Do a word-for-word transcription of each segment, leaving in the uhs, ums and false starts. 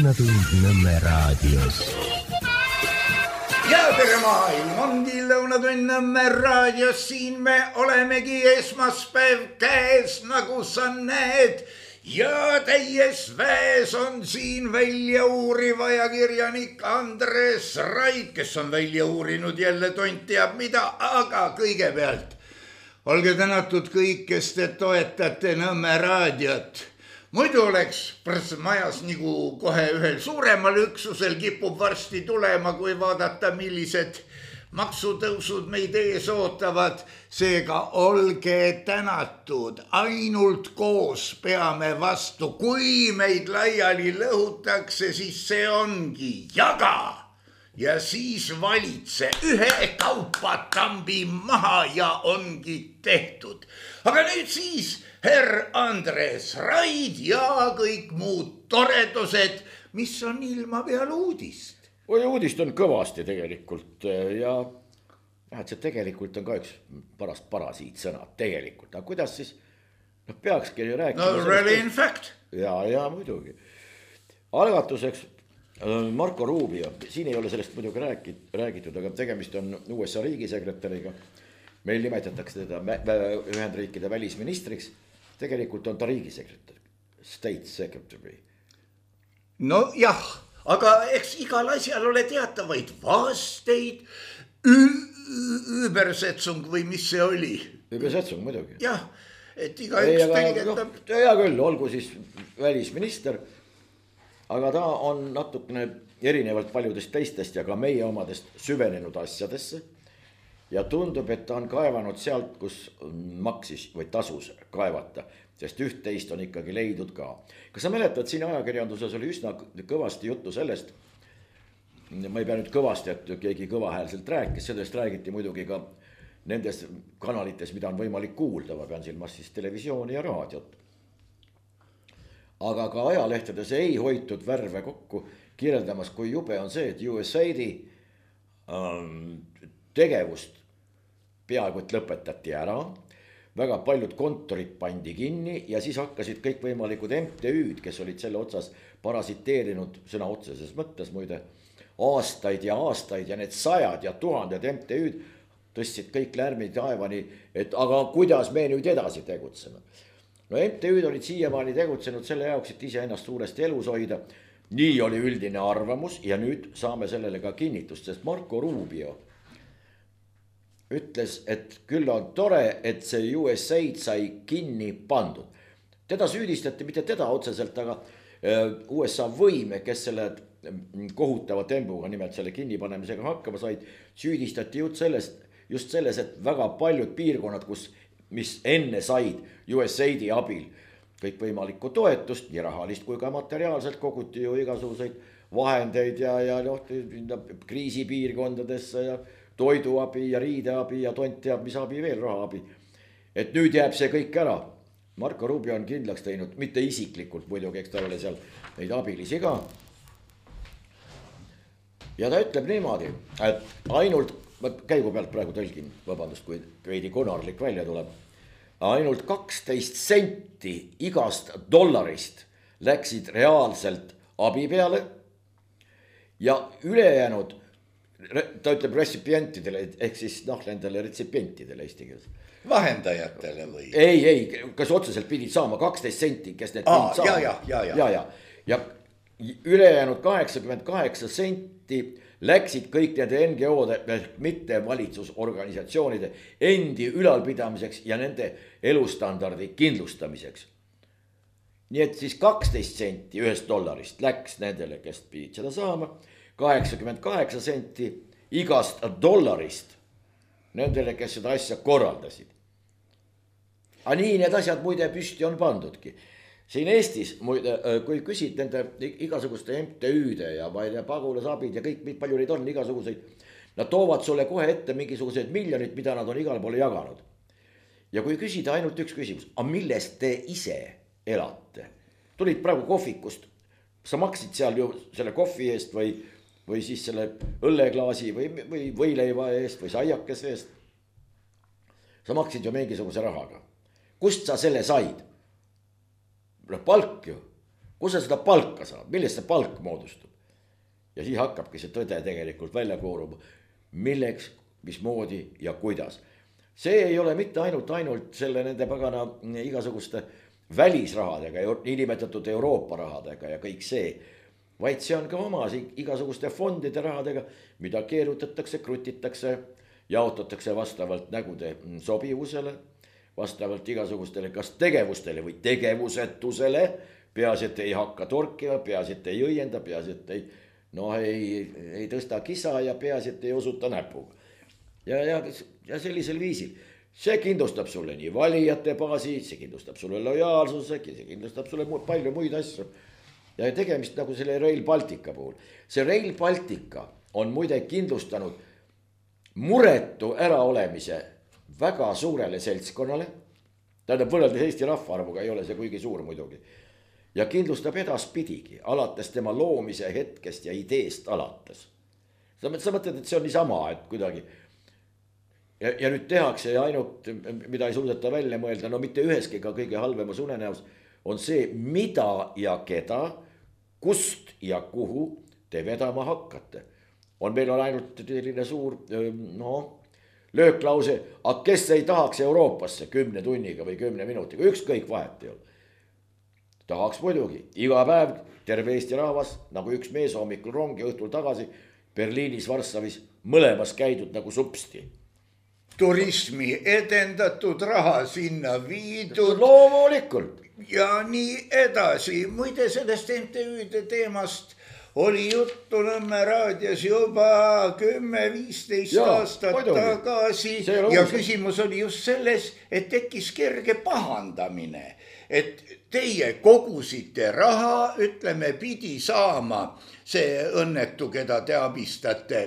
Lõunatund Nõmme raadios. Ja tere maailm, ongi Lõunatund Nõmme raadios, siin me olemegi, esmaspäev käes, nagu sa näed. Ja täies väes on siin välja uuriv ajakirjanik Andres Raid, kes on välja uurinud jälle tont teab mida, aga kõigepealt olge tänatud kõik, kes te toetate Nõmme raadiot. Muidu oleks majas nagu kohe ühel suuremal üksusel kipub varsti tulema, kui vaadata, millised maksutõusud meid ees ootavad. Seega olge tänatud, ainult koos peame vastu. Kui meid laiali lõhutakse, siis see ongi jaga ja siis valitse, ühe kaupa tambi maha ja ongi tehtud. Aga nüüd siis herr Andres Raid ja kõik muud toredused, mis on ilma peal uudist. Oi, uudist on kõvasti tegelikult ja jah, et see tegelikult on ka üks paras parasiit sõna, tegelikult. Aga kuidas siis no, peakski rääkima? No really in fact. Ja, ja muidugi. Algatuseks Marco Rubio, siin ei ole sellest muidugi räägitud, aga tegemist on U S A riigisekretäriga. Meil nimetatakse teda Ühendriikide välisministriks. Tegelikult on ta riigisekretär, state secretary. No jah, aga eks igal asjal ole teatavaid vasteid, übersetzung või mis see oli? Übersetzung muidugi. Jah, et iga üks tõlgetab. Hea küll, olgu siis välisminister, aga ta on natukene erinevalt paljudest teistest ja ka meie omadest süvenenud asjadesse. Ja tundub, et ta on kaevanud sealt, kus maksis või tasus kaevata, sest üht-teist on ikkagi leidnud ka. Kas sa mäletad, siin ajakirjanduses oli üsna kõvasti juttu sellest, ma ei pea nüüd kõvasti, et keegi kõvahäälselt rääkis, sellest räägiti muidugi ka nendes kanalites, mida on võimalik kuulda, ma pean silmas siis televisiooni ja raadiot. Aga ka ajalehtedes ei hoitud värve kokku, kirjeldamas, kui jube on see, et U S A I-di ähm, tegevust peaaegu et lõpetati ära, väga paljud kontorid pandi kinni ja siis hakkasid kõik võimalikud M T Ü-d, kes olid selle otsas parasiteerinud sõna otseses mõttes muide aastaid ja aastaid ja need sajad ja tuhanded M T Ü-d tõstsid kõik lärmid taevani, et aga kuidas me nüüd edasi tegutseme. No M T Ü-d olid siiamaani tegutsenud selle jaoks, et ise ennast suuresti elus hoida. Nii oli üldine arvamus ja nüüd saame sellele ka kinnitust, sest Marco Rubio ütles, et küll on tore, et see U S A I sai kinni pandud. Teda süüdistati, mitte teda otseselt, aga U S A võime, kes selle kohutava tembuga nimelt selle kinnipanemisega hakkama said, süüdistati just sellest, just selles, et väga paljud piirkonnad, kus, mis enne said U S A I-di abil kõik võimalikku toetust, nii rahalist kui ka materiaalselt koguti ju igasuguseid vahendeid ja, ja no, kriisipiirkondadesse ja toiduabi ja riideabi ja tont teab, mis abi veel rahaabi. Et nüüd jääb see kõik ära. Marco Rubio on kindlaks teinud, mitte isiklikult muidugi, eks ta oli seal neid abilisi ka. Ja ta ütleb niimoodi, et ainult, käigu pealt praegu tõlgin, vabandust, kui veidi konarlik välja tuleb, ainult kaksteist senti igast dollarist läksid reaalselt abi peale ja ülejäänud ta ütleb retsipientidele, ehk siis noh, nendele retsipientidele eesti keeles. Vahendajatele või? Ei, ei, kas otseselt pidid saama kaksteist senti, kes need Aa, pidid saama. Ja, ja, ja, ja, ja. ja ülejäänud kaheksakümmend kaheksa senti läksid kõik need N G O-de, mitte valitsusorganisatsioonide endi ülalpidamiseks ja nende elustandardi kindlustamiseks. Nii et siis kaksteist senti ühest dollarist läks nendele, kes pidid seda saama. kaheksakümmend kaheksa senti igast dollarist nendele, kes seda asja korraldasid. Aga nii need asjad muide püsti on pandudki. Siin Eestis, muide, kui küsid nende igasuguste M T Ü-de ja pagulasabid ja kõik, palju neid on igasuguseid, nad toovad sulle kohe ette mingisugused miljonid, mida nad on igale poole jaganud. Ja kui küsida ainult üks küsimus, aga millest te ise elate? Tulid praegu kohvikust, sa maksid seal ju selle kohvi eest või või siis selle õlleklaasi või, või võileiva eest või saiakes eest. Sa maksid ju mingisuguse rahaga. Kust sa selle said? Palk ju. kus sa seda palka saad, millest see palk moodustub. Ja siis hakkabki see tõde tegelikult välja kooruma, milleks, mismoodi ja kuidas. See ei ole mitte ainult ainult selle nende pagana igasuguste välisrahadega, niinimetatud Euroopa rahadega ja kõik see, vaid see on ka omas igasuguste fondide rahadega, mida keerutatakse, krutitakse, jaotatakse vastavalt nägude sobivusele, vastavalt igasugustele kas tegevustele või tegevusetusele, peaasi, et ei hakka torkima, peaasi, et ei õienda, peaasi, et ei, no ei, ei tõsta kisa ja peaasi, et ei osuta näpuga. Ja, ja, ja sellisel viisil. See kindlustab sulle nii valijate baasi, see kindlustab sulle lojaalsuse, see kindlustab sulle palju muid asju. Ja tegemist nagu selle Rail Baltica puhul. See Rail Baltica on muide kindlustanud muretu äraolemise väga suurele seltskonnale. Tähendab, võrreldes Eesti rahvaarvuga ei ole see kuigi suur muidugi. Ja kindlustab edaspidigi, alates tema loomise hetkest ja ideest alates. Sa mõtled, et see on niisama, et kuidagi... Ja, ja nüüd tehakse ja ainult, mida ei suudeta välja mõelda, no mitte üheski ka kõige halvemas unenäos, on see, mida ja keda, kust ja kuhu te vedama hakkate. On meil on ainult selline suur, no, lööklause, aga kes ei tahaks Euroopasse kümne tunniga või kümne minutiga, ükskõik vahet ei ole. Tahaks muidugi, iga päev terve Eesti rahvas, nagu üks mees hommikul rongi õhtul tagasi, Berliinis, Varssavis, mõlemas käidud nagu supsti. Turismi edendatud raha sinna viidud. Loomulikult. Ja nii edasi. Muide sellest M T Ü'de teemast oli juttu Nõmme raadios juba kümme viisteist aastat muidugi. Tagasi. Ja küsimus oli just selles, et tekkis kerge pahandamine. Et teie kogusite raha, ütleme, pidi saama see õnnetu, keda te abistate.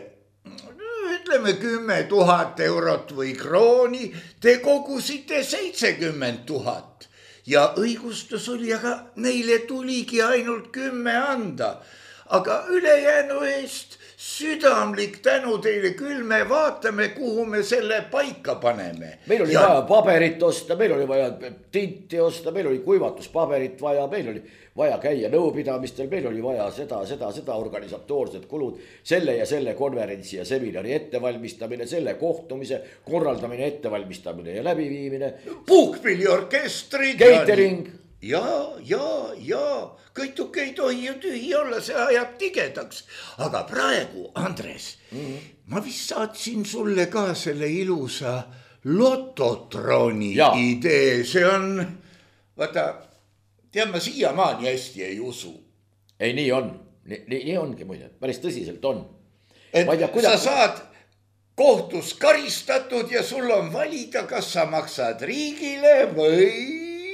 Ütleme kümme tuhat eurot või krooni, te kogusite seitsekümmend tuhat. Ja õigustus oli, aga neile tuligi ainult kümme anda. Aga ülejäänu eest südamlik tänu teile, küll me vaatame, kuhu me selle paika paneme. Meil oli ja... vaja paberit osta, meil oli vaja tinti osta, meil oli kuivatuspaberit vaja, meil oli vaja käia nõupidamistel, meil oli vaja seda, seda, seda organisatoorsed kulud, selle ja selle konverentsi ja seminari ettevalmistamine, selle kohtumise korraldamine, ettevalmistamine ja läbiviimine. Puhkpilliorkestrid. Catering. Ja, ja, ja, kõituke ei tohi ju tühi olla, see ajab tigedaks. Aga praegu, Andres, mm-hmm. ma vist saatsin sulle ka selle ilusa lototroni ja. Idee. See on, vaata, tean ma siiamaani hästi ei usu. Ei, nii on. Nii, nii ongi muide, päris tõsiselt on. Et tea, kuidas... sa saad kohtus karistatud ja sul on valida, kas sa maksad riigile või...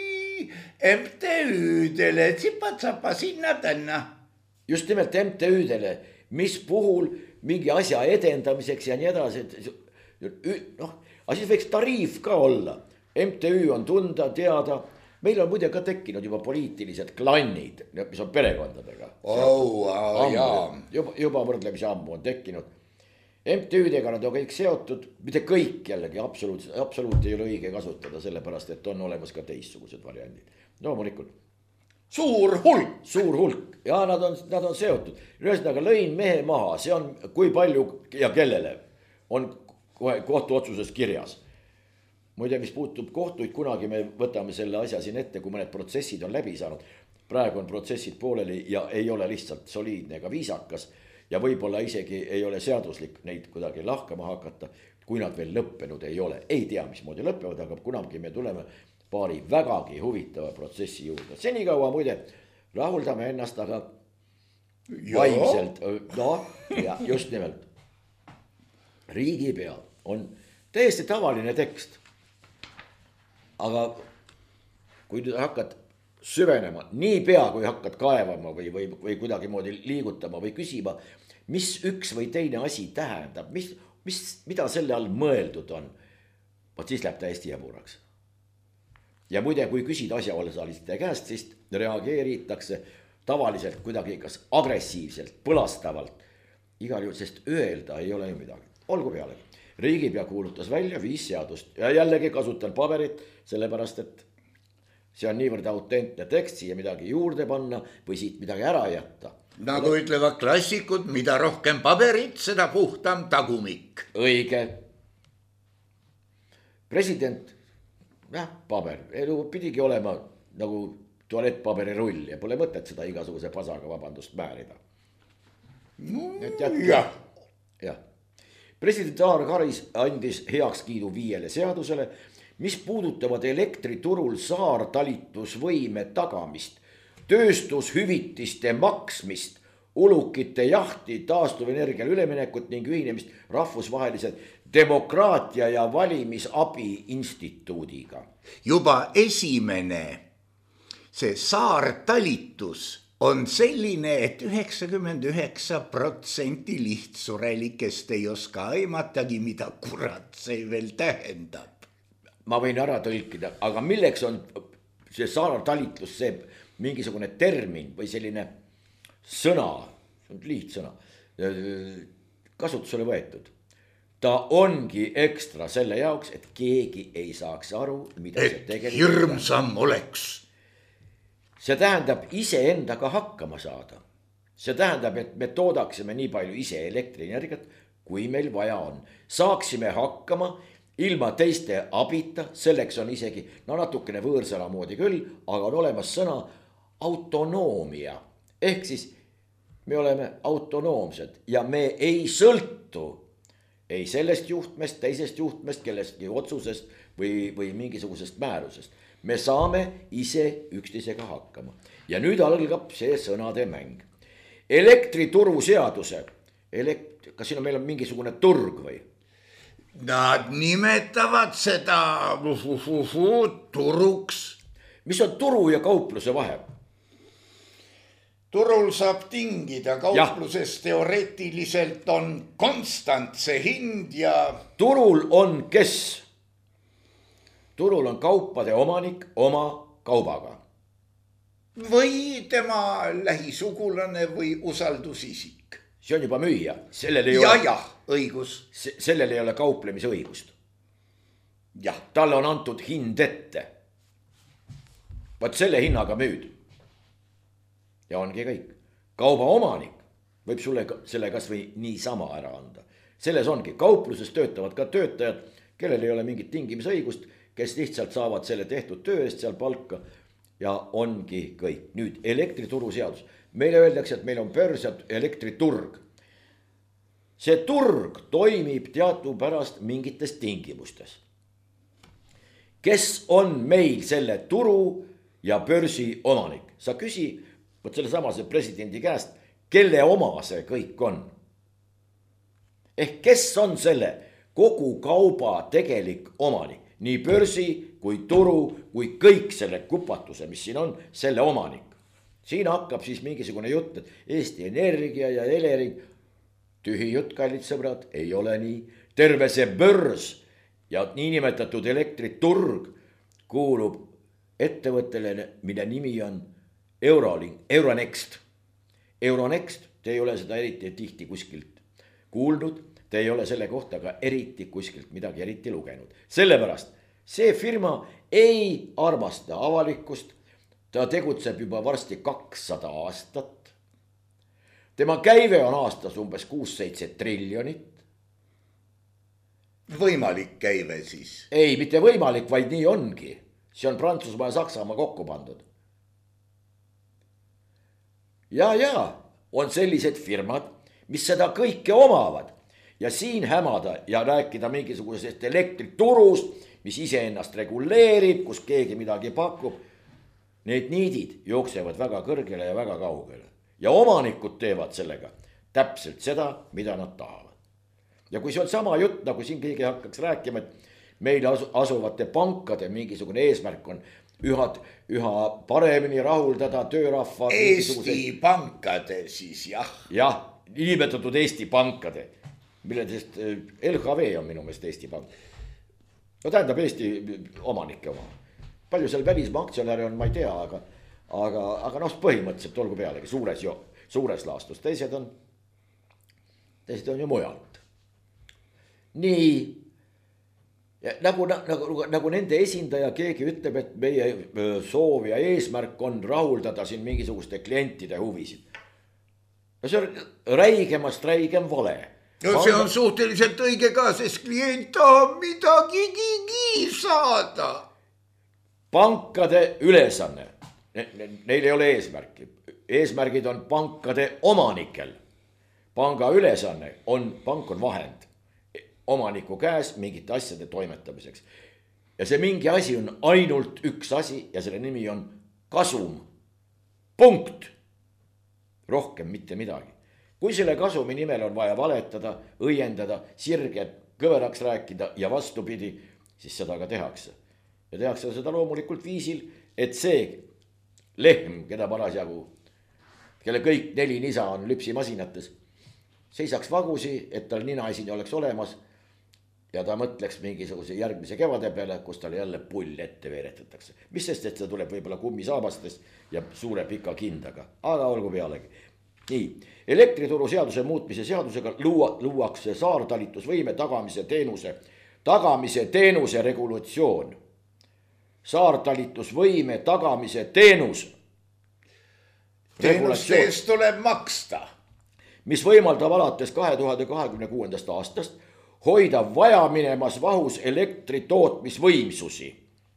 M T Ü'dele, tsipa-tsapa sinna tänna. Just nimelt M T Ü'dele, mis puhul mingi asja edendamiseks ja nii edasi. No, aga siis võiks tariif ka olla. M T Ü on tunda, teada. Meil on muide ka tekkinud juba poliitilised klannid, mis on perekondadega. Oh, oh, jaa. Juba, juba võrdlemisi ammu on tekkinud. M T Ü'dega nad on kõik seotud, mitte kõik jällegi, absoluut, absoluut ei ole õige kasutada, sellepärast, et on olemas ka teistsugused variandid. Loomulikult. Suur hulk. Suur hulk. Ja nad on, nad on seotud. Ühesõnaga lõin mehe maha. See on kui palju ja kellele on kohtu otsuses kirjas. Muide, mis puutub kohtuid, kunagi me võtame selle asja siin ette, kui mõned protsessid on läbi saanud. Praegu on protsessid pooleli ja ei ole lihtsalt soliidne ega viisakas. Ja võib-olla isegi ei ole seaduslik neid kuidagi lahkama hakata, kui nad veel lõppenud ei ole. Ei tea, mismoodi lõppevad, aga kunagi me tuleme paari vägagi huvitava protsessi juurde. Senikaua muide rahuldame ennast, aga ja. Vaimselt, no ja just nimelt. Riigipea on täiesti tavaline tekst. Aga kui hakkad süvenema, nii pea kui hakkad kaevama või, või, või kuidagi moodi liigutama või küsima, mis üks või teine asi tähendab, mis, mis, mida selle all mõeldud on, vaat siis läheb täiesti jaburaks. Ja muide, kui küsid asjaosaliste käest, siis reageeritakse tavaliselt kuidagi kas agressiivselt, põlastavalt. Igal juhul, sest öelda ei ole ju midagi. Olgu peale. Riigipea kuulutas välja viis seadust ja jällegi kasutan paberit, sellepärast, et see on niivõrd autentne tekst, siia midagi juurde panna või siit midagi ära jätta. nagu ütlevad klassikud, mida rohkem paberit, seda puhtam tagumik. õige. President, jah, paber, elu pidigi olema nagu tualettpaberirull ja pole mõtet seda igasuguse pasaga, vabandust, määrida. jah. jah. President Alar Karis andis heakskiidu viiele seadusele, mis puudutavad elektriturul saartalitusvõime tagamist, tööstushüvitiste maksmist, ulukite jahti, taastuvenergiale üleminekut ning ühinemist rahvusvahelise demokraatia ja valimisabi instituudiga. juba esimene, see saartalitus on selline, et üheksakümmend üheksa protsenti lihtsurelikest ei oska aimatagi, mida kurat see veel tähendab. ma võin ära tõlkida, aga milleks on see saartalitlus, see mingisugune termin või selline sõna, see on lihtsõna, kasutusele võetud. ta ongi ekstra selle jaoks, et keegi ei saaks aru, mida see et tegelikult hirmsam oleks. see tähendab iseendaga hakkama saada. see tähendab, et me toodaksime nii palju ise elektrienergiat, kui meil vaja on. saaksime hakkama ilma teiste abita, selleks on isegi, no natukene võõrsõna moodi küll, aga on olemas sõna autonoomia. ehk siis me oleme autonoomsed ja me ei sõltu ei sellest juhtmest, teisest juhtmest, kellestki otsusest või, või mingisugusest määrusest. me saame ise üksteisega hakkama. ja nüüd algab see sõnade mäng. Elektrituruseaduse, elekt-, kas siin on, meil on mingisugune turg või? Nad nimetavad seda uhuhuhu, turuks. mis on turu ja kaupluse vahe? turul saab tingida, kaupluses ja. Teoreetiliselt on konstantse hind ja... turul on kes? turul on kaupade omanik oma kaubaga. või tema lähisugulane või usaldusisik. see on juba müüja, sellel ei ja, ole... jah, õigus. sellel ei ole kauplemisõigust. jah. talle on antud hind ette. vaat selle hinnaga müüd. ja ongi kõik. kauba omanik võib sulle selle kas või niisama ära anda. selles ongi, kaupluses töötavad ka töötajad, kellel ei ole mingit tingimisõigust, kes lihtsalt saavad selle tehtud töö eest seal palka ja ongi kõik. nüüd elektrituruseadus. meile öeldakse, et meil on börs ja elektriturg. see turg toimib teadupärast mingites tingimustes. kes on meil selle turu ja börsi omanik? sa küsi vot selle samase presidendi käest, kelle oma see kõik on. ehk kes on selle kogu kauba tegelik omanik, nii börsi kui turu kui kõik selle kupatuse, mis siin on, selle omanik. siin hakkab siis mingisugune jutt, et Eesti Energia ja Elering, tühi jutt, kallid sõbrad, ei ole nii. terve see börs ja niinimetatud elektriturg kuulub ettevõttele, mille nimi on Eurolink, Euronext. Euronext, te ei ole seda eriti tihti kuskilt kuulnud, te ei ole selle kohta ka eriti kuskilt midagi eriti lugenud. sellepärast see firma ei armasta avalikkust, ta tegutseb juba varsti kakssada aastat. tema käive on aastas umbes kuus-seitse triljonit. võimalik käive siis? ei, mitte võimalik, vaid nii ongi. see on Prantsusmaa ja Saksamaa kokku pandud. ja, ja on sellised firmad, mis seda kõike omavad ja siin hämada ja rääkida mingisugusest elektriturust, mis iseennast reguleerib, kus keegi midagi pakub. Need niidid jooksevad väga kõrgele ja väga kaugele ja omanikud teevad sellega täpselt seda, mida nad tahavad. ja kui see on sama jutt, nagu siin keegi hakkaks rääkima, et meil asuvate pankade mingisugune eesmärk on üha, üha paremini rahuldada töörahva. Eesti pankade siis jah. jah, niimetatud Eesti pankade, milledest L H V on minu meelest Eesti pank. no tähendab Eesti omanike oma. palju seal välismaa aktsionäre on, ma ei tea, aga, aga, aga noh, põhimõtteliselt olgu pealegi suures, suures laastus, teised on, teised on ju mujalt. nii. Ja nagu, nagu, nagu nende esindaja keegi ütleb, et meie soov ja eesmärk on rahuldada siin mingisuguste klientide huvisid. No see on räigemast räigem vale. No see on suhteliselt õige ka, sest klient tahab midagi gigi saada. Pankade ülesanne, neil ei ole eesmärki. Eesmärgid on pankade omanikel. Panga ülesanne on, pank on vahend omaniku käes mingite asjade toimetamiseks. Ja see mingi asi on ainult üks asi ja selle nimi on kasum. Punkt. Rohkem mitte midagi. Kui selle kasumi nimel on vaja valetada, õiendada, sirged kõveraks rääkida ja vastupidi, siis seda ka tehakse. Ja tehakse seda loomulikult viisil, et see lehm, keda parasjagu, kelle kõik neli nisa on lüpsimasinates, seisaks vagusi, et tal ninaesine oleks olemas ja ta mõtleks mingisuguse järgmise kevade peale, kus tal jälle pull ette veeretatakse. Mis sest, et see tuleb võib-olla kummisaabastes ja suure pika kindaga, aga olgu pealegi. Nii, elektrituru seaduse muutmise seadusega luua, luuakse saartalitusvõime tagamise teenuse, tagamise teenuse regulatsioon. Saartalitusvõime tagamise teenus. Teenuste eest tuleb maksta. Mis võimaldab alates kahe tuhande kahekümne kuuendast aastast hoida vajaminemas vahus elektri tootmisvõimsusi.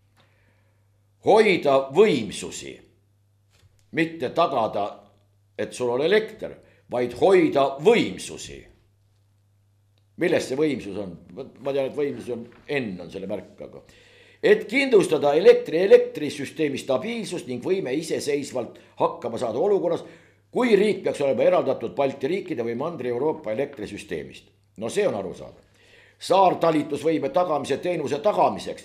Hoida võimsusi. Mitte tagada, et sul on elekter, vaid hoida võimsusi. Millest see võimsus on? Ma tean, et võimsus on N on selle märk, aga et kindlustada elektri elektrisüsteemi stabiilsust ning võime iseseisvalt hakkama saada olukorras, kui riik peaks olema eraldatud Balti riikide või Mandri-Euroopa elektrisüsteemist. No see on aru saada. Saartalitusvõime tagamise teenuse tagamiseks.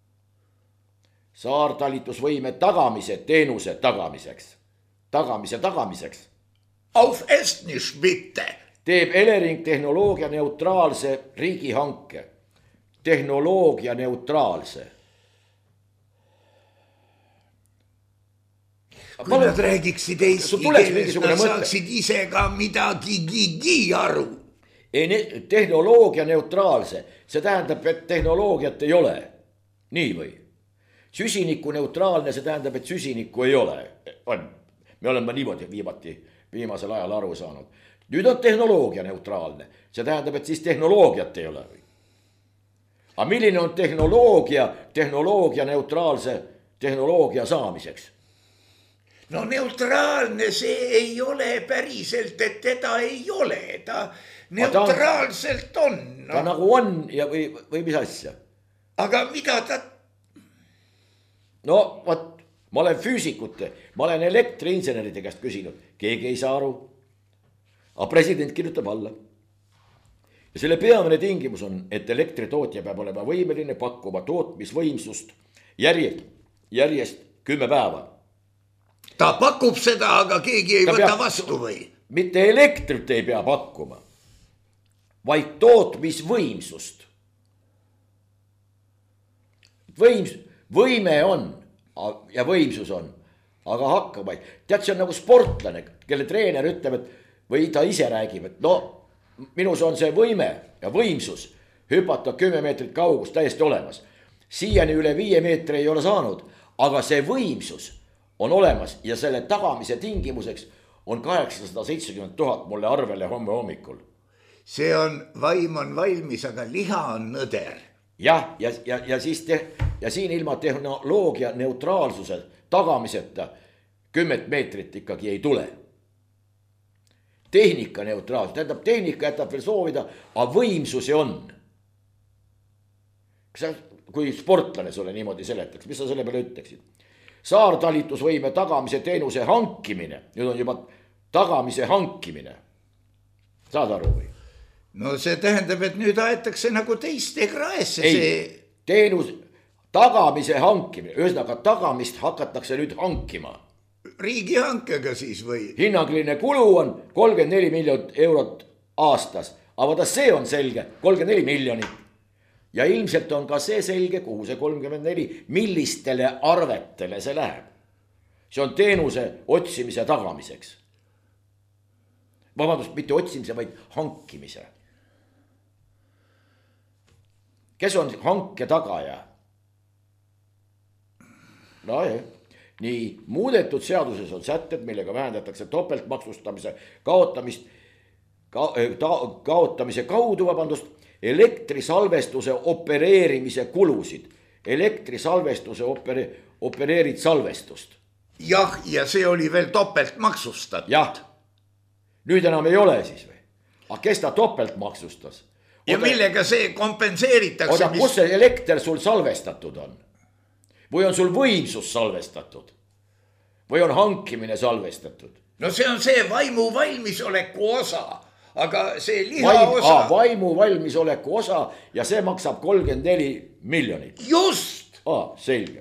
Saartalitusvõime tagamise teenuse tagamiseks. Tagamise tagamiseks. Auf Estnisch bitte. Teeb Elering tehnoloogia neutraalse riigihanke. Tehnoloogia neutraalse. Kui Palun, nad räägiksid eesti keeles, nad saaksid ise ka midagi gigi aru. Ei, tehnoloogia neutraalse, see tähendab, et tehnoloogiat ei ole. Nii või? Süsiniku neutraalne, see tähendab, et süsinikku ei ole. On. Me oleme niimoodi viimati, viimasel ajal aru saanud. Nüüd on tehnoloogia neutraalne, see tähendab, et siis tehnoloogiat ei ole. Aga milline on tehnoloogia, tehnoloogia neutraalse tehnoloogia saamiseks? No neutraalne see ei ole päriselt, et teda ei ole, ta neutraalselt on. No. Ta nagu on ja või, või mis asja? Aga mida ta... No, vaat, ma olen füüsikute, ma olen elektriinseneride käest küsinud, keegi ei saa aru. Aga president kirjutab alla. Ja selle peamine tingimus on, et elektritootja peab olema võimeline pakkuma tootmisvõimsust järjest, järjest kümme päeva. Ta pakub seda, aga keegi ei ta võta peab, vastu või? Mitte elektrit ei pea pakkuma, vaid tootmisvõimsust. Võims, võime on ja võimsus on, aga hakkab vaid. Tead, see on nagu sportlane, kelle treener ütleb, et, või ta ise räägib, et no, minus on see võime ja võimsus hüpata kümme meetrit kaugust täiesti olemas. Siiani üle viie meetri ei ole saanud, aga see võimsus on olemas ja selle tagamise tingimuseks on kaheksasada seitsekümmend tuhat mulle arvele homme hommikul. See on, vaim on valmis, aga liha on nõder. Jah, ja, ja, ja, siis te, ja siin ilma tehnoloogia neutraalsuse tagamiseta kümmet meetrit ikkagi ei tule. Tehnika neutraalsus, tähendab tehnika jätab veel soovida, aga võimsusi on. Kui sportlane sulle niimoodi seletaks, mis sa selle peale ütleksid? Saartalitusvõime tagamise teenuse hankimine, nüüd on juba tagamise hankimine. Saad aru või? No see tähendab, et nüüd aetakse nagu teiste kraesse. Ei, see... teenus, tagamise hankimine, ühesõnaga tagamist hakatakse nüüd hankima. Riigihankega siis või? Hinnangiline kulu on kolmkümmend neli miljonit eurot aastas, aga see on selge, kolmkümmend neli miljonit. Ja ilmselt on ka see selge, kuhu see kolmkümmend neli, millistele arvetele see läheb. See on teenuse otsimise tagamiseks. Vabandust, mitte otsimise, vaid hankimise. kes on hanke tagaja? No jah, nii muudetud seaduses on sätted, millega vähendatakse topeltmaksustamise kaotamist, ka, ta, kaotamise kaudu, vabandust, elektrisalvestuse opereerimise kulusid. Elektrisalvestuse opere, opereerid salvestust. Jah, ja see oli veel topelt maksustatud. Jah, nüüd enam ei ole siis või? Aga kes ta topelt maksustas? Ja Oda, millega see kompenseeritakse? Oda, mis... kus see elekter sul salvestatud on? Või on sul võimsus salvestatud? Või on hankimine salvestatud? No see on see vaimu valmisoleku osa, aga see liha Vaim, osa... Aa, vaimu valmisoleku osa ja see maksab kolmkümmend neli miljonit. Just! Aa, selge.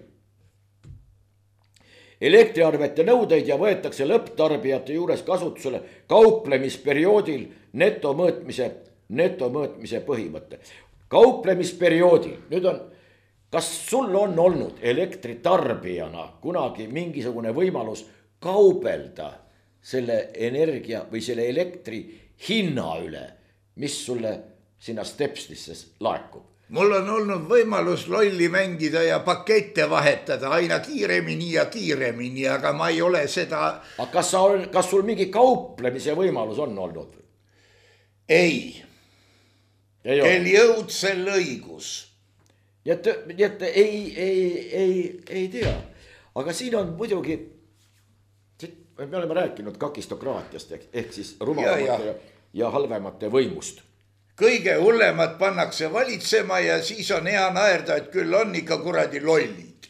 Elektriarvete nõudeid ja võetakse lõpptarbijate juures kasutusele kauplemisperioodil netomõõtmise, netomõõtmise põhimõte. Kauplemisperioodil, nüüd on... Kas sul on olnud elektritarbijana kunagi mingisugune võimalus kaubelda selle energia või selle elektri hinna üle, mis sulle sinna Stepsnisse laekub? Mul on olnud võimalus lolli mängida ja pakette vahetada aina kiiremini ja kiiremini, aga ma ei ole seda... Aga kas, sa on, kas sul mingi kauplemise võimalus on olnud? Ei. ei Kel jõud sel õigus. Nii et, nii et ei, ei, ei, ei tea, aga siin on muidugi, me oleme rääkinud kakistokraatiast ehk siis rumalamate ja, ja. ja halvemate võimust. Kõige hullemad pannakse valitsema ja siis on hea naerda, et küll on ikka kuradi lollid.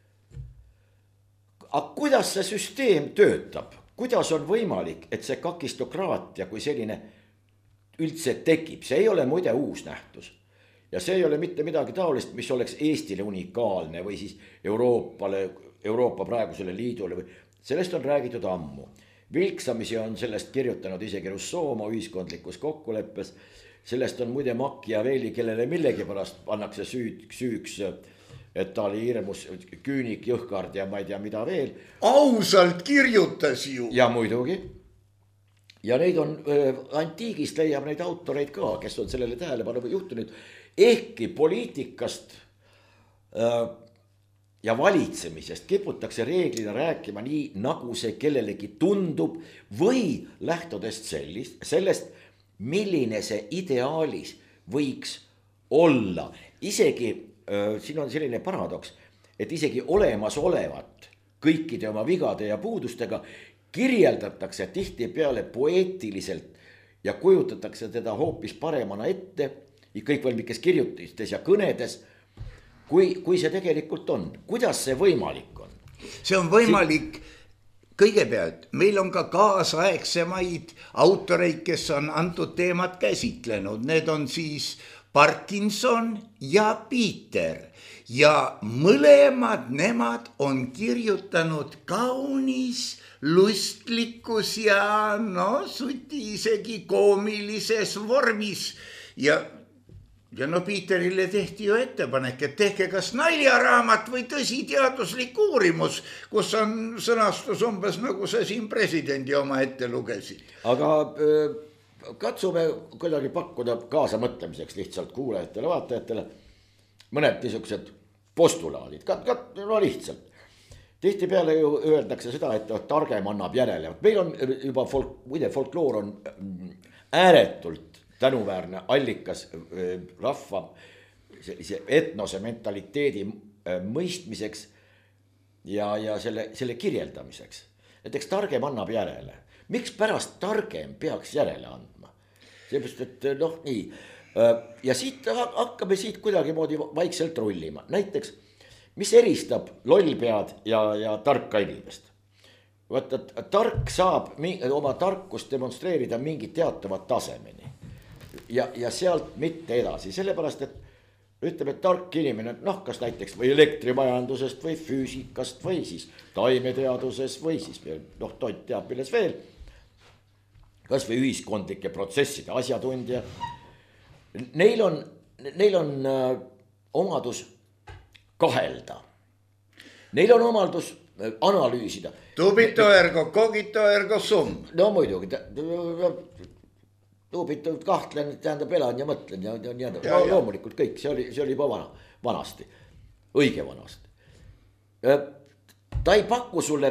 Aga kuidas see süsteem töötab? Kuidas on võimalik, et see kakistokraatia kui selline üldse tekib? See ei ole muide uus nähtus. Ja see ei ole mitte midagi taolist, mis oleks Eestile unikaalne või siis Euroopale, Euroopa praegusele liidule. Sellest on räägitud ammu. Vilksamisi on sellest kirjutanud isegi Rousseau oma ühiskondlikus kokkuleppes. Sellest on muide Machiavelli, kellele millegi pärast pannakse süü, süüks, et ta oli hirmus küünik, jõhkard ja ma ei tea mida veel. Ausalt kirjutas ju. Ja muidugi. Ja neid on, antiigist leiab neid autoreid ka, kes on sellele tähelepanu juhtunud. Ehkki poliitikast äh, ja valitsemisest kiputakse reeglina rääkima nii, nagu see kellelegi tundub või lähtudest sellist, sellest, milline see ideaalis võiks olla. Isegi, äh, siin on selline paradoks, et isegi olemasolevat kõikide oma vigade ja puudustega kirjeldatakse tihtipeale poeetiliselt ja kujutatakse teda hoopis paremana ette, kõikvõimlikes kirjutistes ja kõnedes, kui, kui see tegelikult on. Kuidas see võimalik on? See on võimalik kõigepealt. Meil on ka kaasaegsemaid autoreid, kes on antud teemat käsitlenud. Need on siis Parkinson ja Peter. Ja mõlemad nemad on kirjutanud kaunis lustlikkus ja no suti isegi koomilises vormis. Ja Ja no Peterile tehti ju ettepanek, et tehke kas naljaraamat või tõsi teaduslik uurimus, kus on sõnastus umbes nagu sa siin presidendi oma ette lugesid. Aga äh, katsume kuidagi pakkuda kaasa mõtlemiseks lihtsalt kuulajatele, vaatajatele mõned niisugused postulaadid, kat, kat, no lihtsalt. Tihtipeale ju öeldakse seda, et targem annab järele. Meil on juba folk, muide folkloor on ääretult tänuväärne allikas rahva sellise etnose mentaliteedi mõistmiseks ja, ja selle, selle kirjeldamiseks. Näiteks targem annab järele. Miks pärast targem peaks järele andma? Seepärast, et noh nii. Ja siit hakkame siit kuidagi moodi vaikselt rullima. Näiteks, mis eristab lollpead ja, ja tarka inimest? Vaata, tark saab oma tarkust demonstreerida mingi teatavat tasemeni. Ja, ja sealt mitte edasi, sellepärast, et ütleme, et tark inimene, noh, kas näiteks või elektrimajandusest või füüsikast või siis taimeteaduses või siis, noh, Tont teab milles veel, kas või ühiskondlike protsesside asjatundja. Neil on, neil on äh, omadus kahelda. Neil on omadus äh, analüüsida. Tubito ergo, cogito ergo sum. No muidugi. tuubitult kahtlen, tähendab elan ja mõtlen ja, ja, ja, ja no, loomulikult kõik, see oli, see oli juba vana, vanasti, õige vanasti. Ta ei paku sulle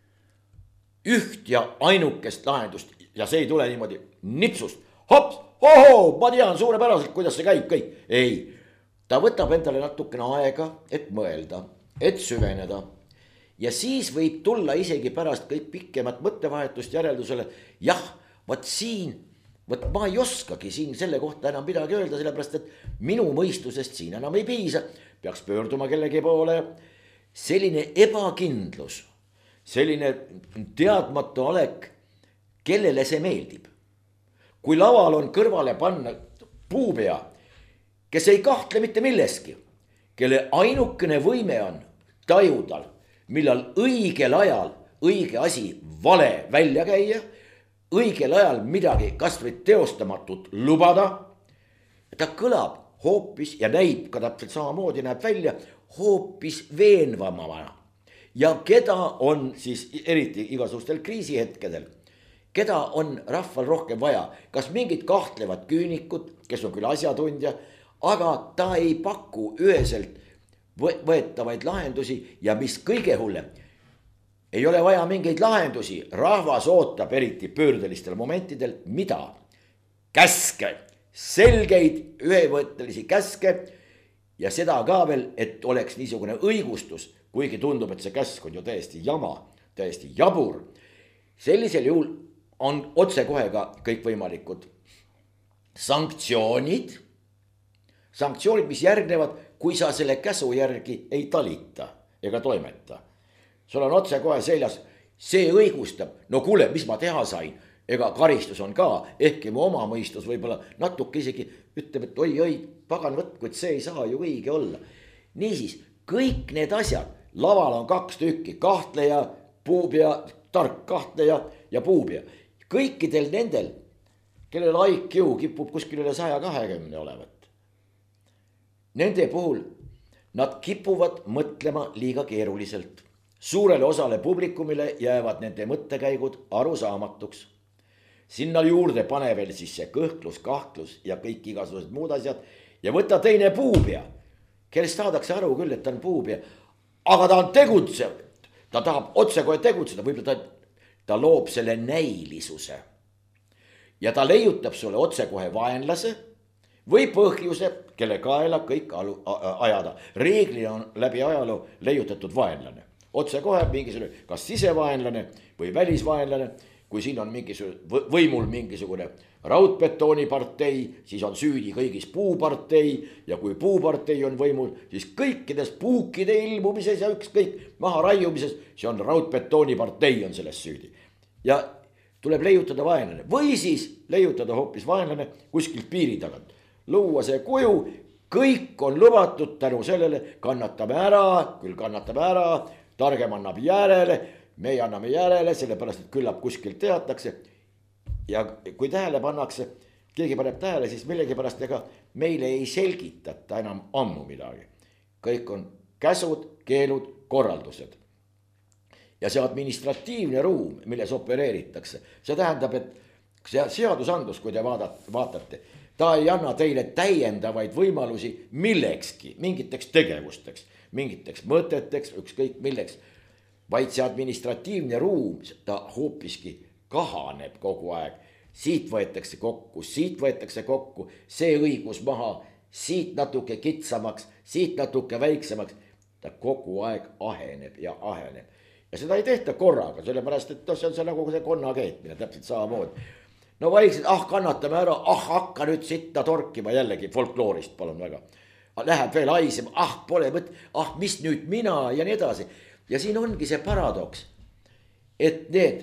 üht ja ainukest lahendust ja see ei tule niimoodi nipsust. Hops, ohoo, ma tean suurepäraselt, kuidas see käib kõik. Ei, ta võtab endale natukene aega, et mõelda, et süveneda. Ja siis võib tulla isegi pärast kõik pikemat mõttevahetust järeldusele. Jah, võt siin, võt ma ei oskagi siin selle kohta enam midagi öelda, sellepärast et minu mõistusest siin enam ei piisa. Peaks pöörduma kellegi poole. Selline ebakindlus, selline teadmatu olek, kellele see meeldib. Kui laval on kõrvale panna puupea, kes ei kahtle mitte milleski, kelle ainukene võime on tajudal, millal õigel ajal õige asi vale välja käia, õigel ajal midagi kas või teostamatut lubada, ta kõlab hoopis ja näib ka täpselt samamoodi näeb välja hoopis veenvamana. Ja keda on siis eriti igasugustel kriisihetkedel, keda on rahval rohkem vaja, kas mingid kahtlevad küünikud, kes on küll asjatundja, aga ta ei paku üheselt võetavaid lahendusi ja mis kõige hullem, ei ole vaja mingeid lahendusi, rahvas ootab eriti pöördelistel momentidel, mida? Käske, selgeid ühevõttelisi käske ja seda ka veel, et oleks niisugune õigustus, kuigi tundub, et see käsk on ju täiesti jama, täiesti jabur. Sellisel juhul on otsekohe ka kõikvõimalikud sanktsioonid, sanktsioonid, mis järgnevad, kui sa selle käsu järgi ei talita ega toimeta. Sul on otsekohe seljas, see õigustab, no kuule, mis ma teha sain, ega karistus on ka, ehkki mu oma mõistus võib-olla natuke isegi ütleb, et oi, oi, pagan võtku, et see ei saa ju õige olla. Niisiis, kõik need asjad, laval on kaks tükki, kahtleja, puupea, tark kahtleja ja puupea. Kõikidel nendel, kellel I Q kipub kuskil üle saja kahekümne olevat. Nende puhul nad kipuvad mõtlema liiga keeruliselt. Suurele osale publikumile jäävad nende mõttekäigud arusaamatuks. Sinna juurde pane veel siis see kõhklus, kahtlus ja kõik igasugused muud asjad ja võta teine puupea, kellest saadakse aru küll, et ta on puupea, aga ta on tegutsev, ta tahab otsekohe tegutseda, võib-olla ta, ta loob selle näilisuse ja ta leiutab sulle otsekohe vaenlase või põhjuse, kelle kaela kõik alu, ajada. Reeglina on läbi ajaloo leiutatud vaenlane. Otsekohe mingisugune, kas sisevaenlane või välisvaenlane, kui siin on mingisugune, võimul mingisugune raudbetoonipartei, siis on süüdi kõigis puupartei ja kui puupartei on võimul, siis kõikides puukide ilmumises ja ükskõik maha raiumises, see on raudbetoonipartei on selles süüdi. Ja tuleb leiutada vaenlane või siis leiutada hoopis vaenlane kuskilt piiri tagant. Luua see kuju, kõik on lubatud tänu sellele, kannatame ära, küll kannatame ära, targem annab järele, meie anname järele, sellepärast, et küllap kuskilt teatakse. Ja kui tähele pannakse, keegi paneb tähele, siis millegipärast ega meile ei selgitata enam ammu midagi. Kõik on käsud, keelud, korraldused. Ja see administratiivne ruum, milles opereeritakse, see tähendab, et see seadusandlus, kui te vaatate, ta ei anna teile täiendavaid võimalusi millekski, mingiteks tegevusteks, mingiteks mõteteks, ükskõik milleks, vaid see administratiivne ruum, ta hoopiski kahaneb kogu aeg. Siit võetakse kokku, siit võetakse kokku, see õigus maha, siit natuke kitsamaks, siit natuke väiksemaks, ta kogu aeg aheneb ja aheneb. Ja seda ei tehta korraga, sellepärast, et see on see nagu see konna keetmine, täpselt samamoodi. No vaikselt, ah kannatame ära, ah hakka nüüd sitta torkima jällegi folkloorist, palun väga. Läheb veel haisema, ah pole mõt, ah mis nüüd mina ja nii edasi. Ja siin ongi see paradoks, et need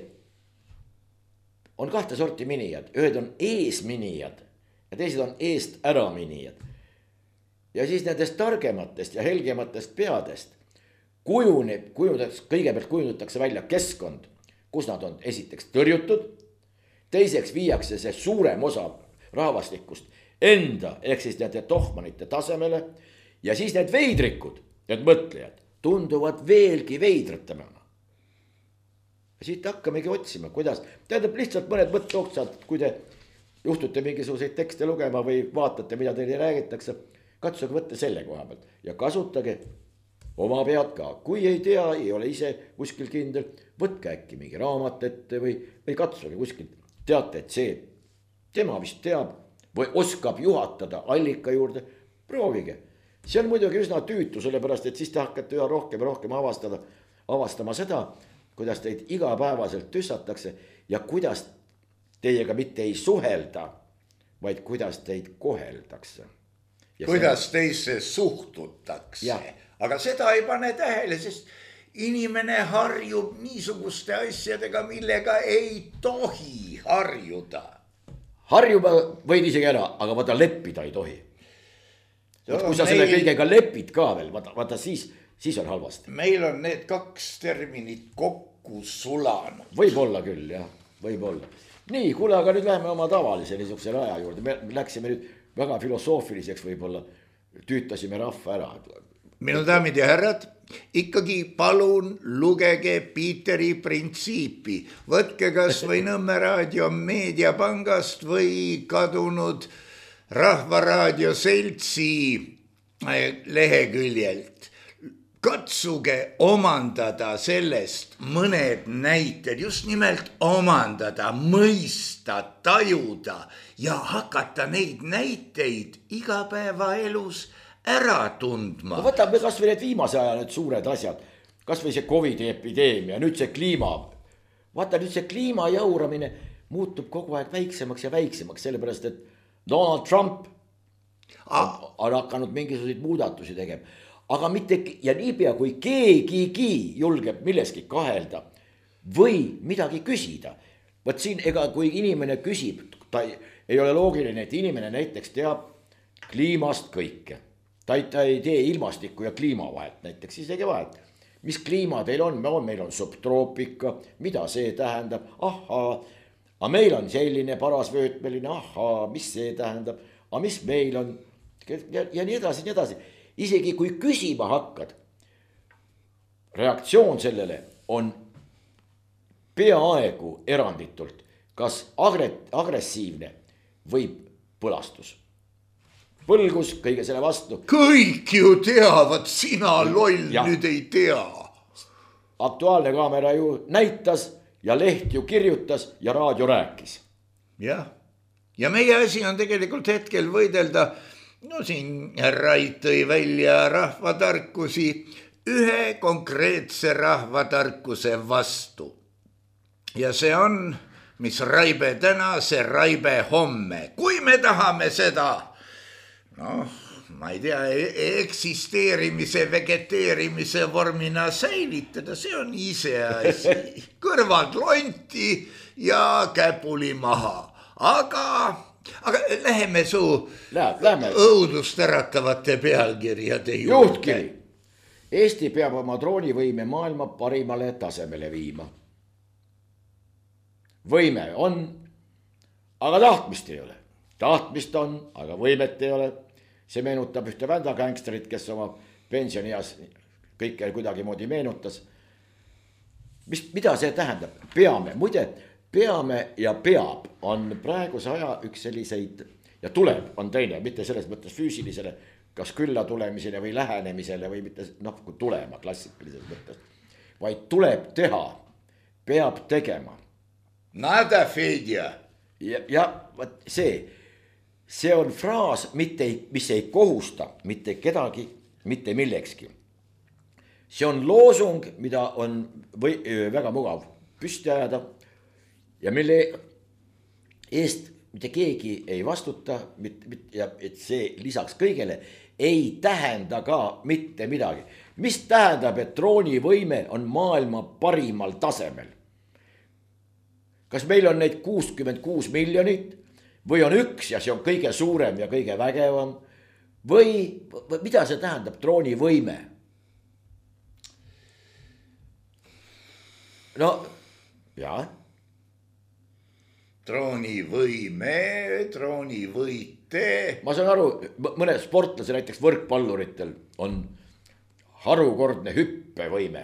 on kahte sorti minijad, ühed on eesminijad ja teised on eest ära minijad. Ja siis nendest targematest ja helgematest peadest kujuneb, kujundatakse, kõigepealt kujundatakse välja keskkond, kus nad on esiteks tõrjutud, teiseks viiakse see suurem osa rahvastikust enda, ehk siis nende tohmanite tasemele ja siis need veidrikud, need mõtlejad, tunduvad veelgi veidratamana. Ja siit hakkamegi otsima, kuidas, tähendab lihtsalt mõned mõtteoksad, kui te juhtute mingisuguseid tekste lugema või vaatate, mida teile räägitakse, katsuge võtta selle koha pealt ja kasutage oma pead ka. Kui ei tea, ei ole ise kuskil kindel, võtke äkki mingi raamat ette või, või katsuge kuskil. Teate, et see tema vist teab või oskab juhatada allika juurde, proovige. See on muidugi üsna tüütu, sellepärast, et siis te hakkate üha rohkem ja rohkem avastada, avastama seda, kuidas teid igapäevaselt tüssatakse ja kuidas teiega mitte ei suhelda, vaid kuidas teid koheldakse. Ja kuidas see... teisse suhtutakse. Aga seda ei pane tähele, sest inimene harjub niisuguste asjadega, millega ei tohi harjuda. Harjuba võid isegi ära, aga vaata leppida ei tohi. No, kui sa meil... selle kõigega lepid ka veel, vaata, vaata siis, siis on halvasti. Meil on need kaks terminit kokku sulanud. Võib-olla küll, jah, võib-olla. Nii, kuule, aga nüüd läheme oma tavalise niisuguse aja juurde. Me läksime nüüd väga filosoofiliseks, võib-olla tüütasime rahva ära. Minu daamid ja härrad, ikkagi palun lugege Piiteri printsiipi. Võtke kas või Nõmme raadio meediapangast või kadunud Rahvaraadio seltsi leheküljelt. Katsuge omandada sellest mõned näited, just nimelt omandada, mõista, tajuda ja hakata neid näiteid igapäevaelus ära tundma. No võtame kas või need viimase aja need suured asjad, kas või see Covidi epideemia, nüüd see kliima. Vaata nüüd see kliima jauramine muutub kogu aeg väiksemaks ja väiksemaks, sellepärast et Donald Trump ah. on hakanud mingisuguseid muudatusi tegema. Aga mitte, ja niipea kui keegigi julgeb milleski kahelda või midagi küsida. Võt siin, ega kui inimene küsib, ta ei, ei ole loogiline, et inimene näiteks teab kliimast kõike. Ta ei, ta ei tee ilmastikku ja kliima vahet, näiteks isegi vahet. Mis kliima teil on? Meil on subtroopika, mida see tähendab? Ahaa, aga meil on selline parasvöötmeline, ahaa, mis see tähendab? Aga mis meil on? Ja, ja nii edasi, nii edasi. Isegi kui küsima hakkad, reaktsioon sellele on peaaegu eranditult, kas agressiivne või põlastus. Põlgus kõige selle vastu. Kõik ju teavad, sina loll ja. Nüüd ei tea. Aktuaalne kaamera ju näitas ja leht ju kirjutas ja raadio rääkis. Jah, ja meie asi on tegelikult hetkel võidelda. No siin Rait tõi välja rahvatarkusi ühe konkreetse rahvatarkuse vastu. Ja see on, mis raibe täna, see raibe homme. Kui me tahame seda, noh, ma ei tea, eksisteerimise, vegeteerimise vormina säilitada, see on ise asi. Kõrvad lonti ja käpuli maha. Aga... Aga läheme su Läheb, läheme. õudust äratavate pealkirjade juurde. Juhtkiri. Eesti peab oma droonivõime maailma parimale tasemele viima. Võime on, aga tahtmist ei ole. Tahtmist on, aga võimet ei ole. See meenutab ühte vändagängsterit, kes oma pensionias kõike kuidagi moodi meenutas. Mis, mida see tähendab? Peame, muide... Peame ja peab on praeguse aja üks selliseid ja tuleb on teine, mitte selles mõttes füüsilisele, kas külla tulemisele või lähenemisele või mitte noh, kui tulema klassikalises mõttes, vaid tuleb teha, peab tegema. Nada Fedja. Ja, ja see, see on fraas, mitte, mis ei kohusta mitte kedagi, mitte millekski. See on loosung, mida on või, väga mugav püsti ajada. Ja mille eest mitte keegi ei vastuta mit, mit, ja et see lisaks kõigele ei tähenda ka mitte midagi. Mis tähendab, et droonivõime on maailma parimal tasemel? Kas meil on neid kuuskümmend kuus miljonit või on üks ja see on kõige suurem ja kõige vägevam? Või, või mida see tähendab droonivõime? No, jah. Droonivõime, droonivõite. Ma saan aru, mõne sportlase näiteks võrkpalluritel on harukordne hüppevõime.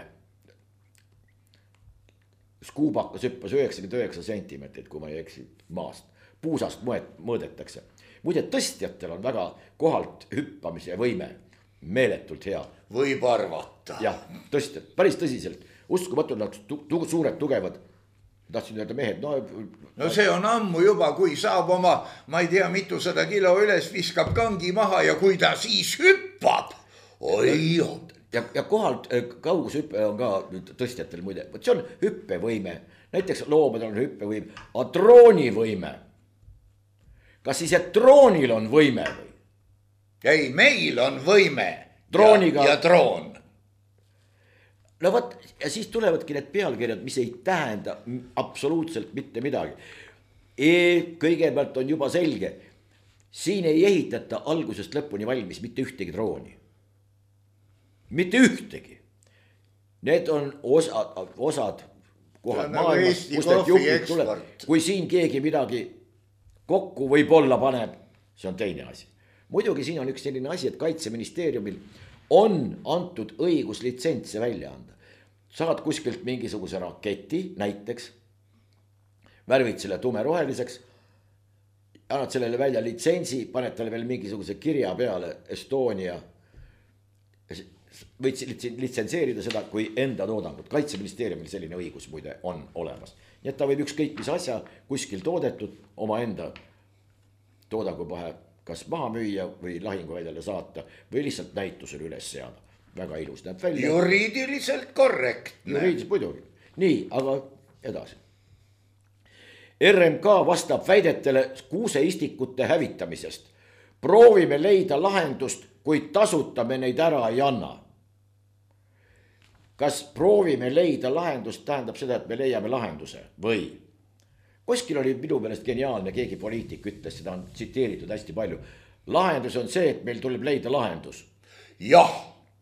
Skuubakas hüppas üheksakümmend üheksa sentimeetrit, kui ma ei eksi maast. puusast mõõdetakse. Muide, tõstjatel on väga kohalt hüppamise võime, meeletult hea. Võib arvata. Jah, tõstjad, päris tõsiselt, uskumatud nad tu- tu- suured tugevad. Tahtsin öelda mehed, no... No see on ammu juba, kui saab oma, ma ei tea, mitusada kilo üles, viskab kangi maha ja kui ta siis hüppab, oi on. Ja, ja kohalt kaugushüppe on ka nüüd tõstjatel muide, võt see on hüppevõime, näiteks loomadel on hüppevõime, aga droonivõime. Kas siis, et droonil on võime või? Ei, meil on võime Drooniga... ja, ja droon. No võt, ja siis tulevadki need pealkirjad, mis ei tähenda absoluutselt mitte midagi. E, kõigepealt on juba selge, siin ei ehitata algusest lõpuni valmis mitte ühtegi drooni. Mitte ühtegi. Need on osad, osad kohad maailmas, kus need jupid tuleb. Kui siin keegi midagi kokku võib-olla paneb, see on teine asi. Muidugi siin on üks selline asi, et Kaitseministeeriumil on antud õigus litsentse välja anda. Saad kuskilt mingisuguse raketi, näiteks, värvid selle tumeroheliseks, annad sellele välja litsentsi, paned talle veel mingisuguse kirja peale Estonia, võid litsenseerida seda kui enda toodangut. Kaitseministeeriumil selline õigus muide on olemas. Nii et ta võib ükskõik mis asja kuskil toodetud oma enda toodangu pahe kas maha müüa või lahinguväljale saata või lihtsalt näitusele üles seada. Väga ilus näeb välja. Juriidiliselt korrektne. Juriidiliselt muidugi. Nii, aga edasi. R M K vastab väidetele kuuseistikute hävitamisest. Proovime leida lahendust, kuid tasuta me neid ära ei anna. Kas proovime leida lahendust tähendab seda, et me leiame lahenduse või? Kuskil oli minu meelest geniaalne, keegi poliitik ütles, seda on tsiteeritud hästi palju. Lahendus on see, et meil tuleb leida lahendus. Jah.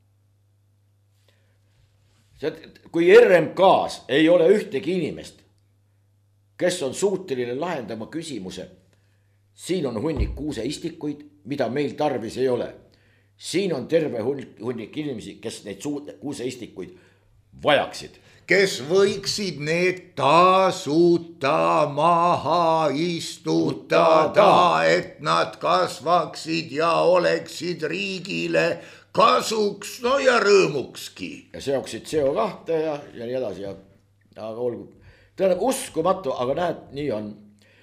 Kui R M K-s ei ole ühtegi inimest, kes on suuteline lahendama küsimuse, siin on hunnik kuuseistikuid, mida meil tarvis ei ole. Siin on terve hunnik inimesi, kes neid kuuseistikuid vajaksid. Kes võiksid need tasuta maha istutada, et nad kasvaksid ja oleksid riigile kasuks, no ja rõõmukski. Ja seoksid C O kahte ja, ja nii edasi. Ja, aga olgu, tähendab uskumatu, aga näed, nii on.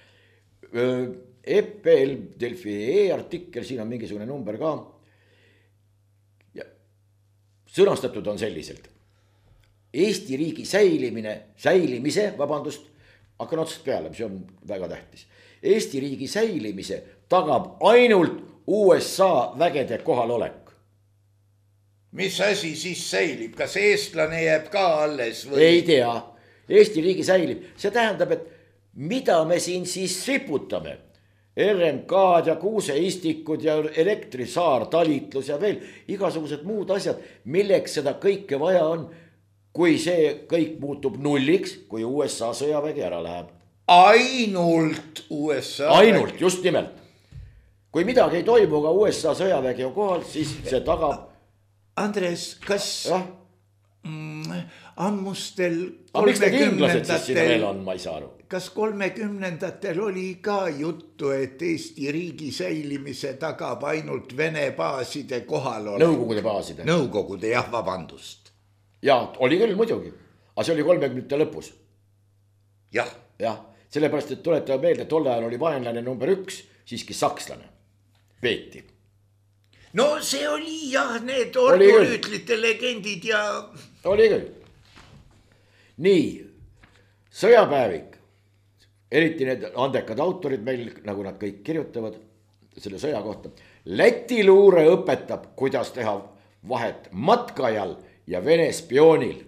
E P L Delfi e-artikkel, siin on mingisugune number ka. Ja sõnastatud on selliselt. Eesti riigi säilimine, säilimise, vabandust, hakkan otsast peale, see on väga tähtis. Eesti riigi säilimise tagab ainult U S A vägede kohalolek. Mis asi siis säilib? Kas eestlane jääb ka alles või? Ei tea. Eesti riigi säilib. See tähendab, et mida me siin siis siputame? R M K-d ja kuuseistikud ja elektrisaar, talitlus ja veel igasugused muud asjad, milleks seda kõike vaja on, kui see kõik muutub nulliks, kui U S A sõjavägi ära läheb. Ainult U S A Ainult, vägi. Just nimelt. Kui midagi ei toimu, aga U S A sõjavägi on kohal, siis see tagab. Andres, kas ja? mm, ammustel kolmekümnendatel on, ma ei saa aru. Kas kolmekümnendatel oli ka juttu, et Eesti riigi säilimise tagab ainult Vene baaside kohal ole? Nõukogude baaside. Nõukogude, jah, vabandust. Ja, oli küll muidugi, aga see oli kolmekümnendate lõpus. Jah. Jah, sellepärast, et tuletada meelde, et tolle ajal oli vaenlane number üks, siiski sakslane, peeti. No see oli jah, need ordurüütlite legendid ja... Oli küll. Nii, sõjapäevik, eriti need andekad autorid meil, nagu nad kõik kirjutavad selle sõja kohta. Läti luure õpetab, kuidas teha vahet matkajal ja Vene spioonil.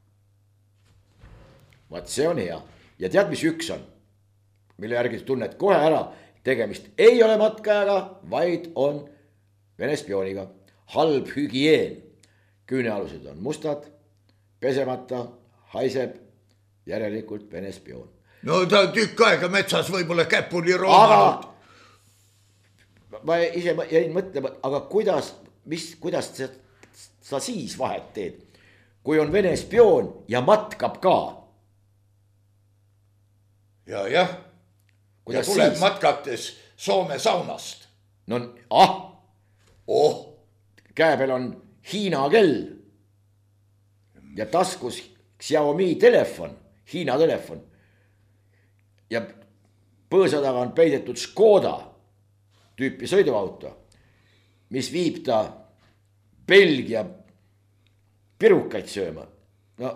Vaat see on hea. Ja tead, mis üks on, mille järgi tunned kohe ära, tegemist ei ole matkajaga, vaid on Vene spiooniga. Halb hügieen. Küünealused on mustad, pesemata, haiseb, järelikult Vene spioon. No ta tükk aega metsas võib-olla käpuli roomanud. Aga ma ise jäin mõtlema, aga kuidas, mis, kuidas sa, sa siis vahet teed, kui on Vene spioon ja matkab ka? Ja, jah. ja tuleb siis matkates Soome saunast. No ah, oh, käe peal on Hiina kell ja taskus Xiaomi telefon, Hiina telefon. Ja põõsa taga on peidetud Škoda tüüpi sõiduauto, mis viib ta Belgia pirukaid sööma. No.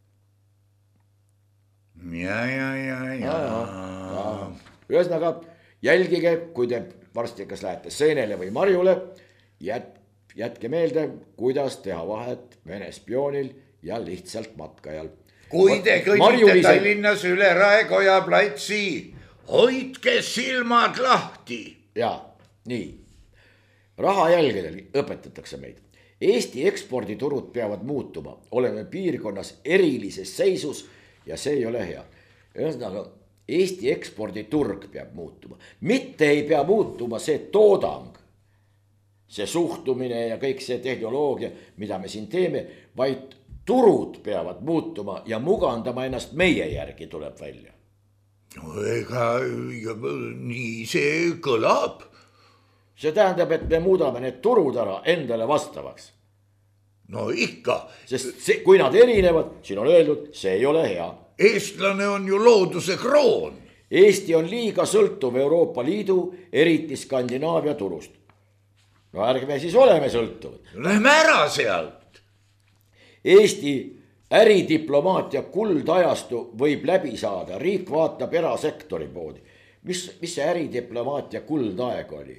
Ja, ja, ja, ja. ja. Ühesõnaga, jälgige, kui te varsti kas lähete Seenele või Marjule, jät, jätke meelde, kuidas teha vahet Vene spioonil ja lihtsalt matkajal. Kui te kõnnite Marjulise... Tallinnas üle Raekoja platsi, hoidke silmad lahti. Ja, nii. Rahajälgedel õpetatakse meid. Eesti eksporditurud peavad muutuma. Oleme piirkonnas erilises seisus ja see ei ole hea. Ühesõnaga, Eesti eksporditurg peab muutuma. Mitte ei pea muutuma see toodang, see suhtumine ja kõik see tehnoloogia, mida me siin teeme, vaid turud peavad muutuma ja mugandama ennast meie järgi tuleb välja. No ega nii see kõlab. See tähendab, et me muudame need turud ära endale vastavaks. No ikka. Sest see, kui nad erinevad, siin on öeldud, see ei ole hea. Eestlane on ju looduse kroon. Eesti on liiga sõltuv Euroopa Liidu, eriti Skandinaavia turust. No ärge siis oleme sõltuvad. Lähme ära sealt. Eesti äridiplomaatia kuldajastu võib läbi saada. Riik vaatab erasektori poodi. Mis, mis see äridiplomaatia kuldaeg oli?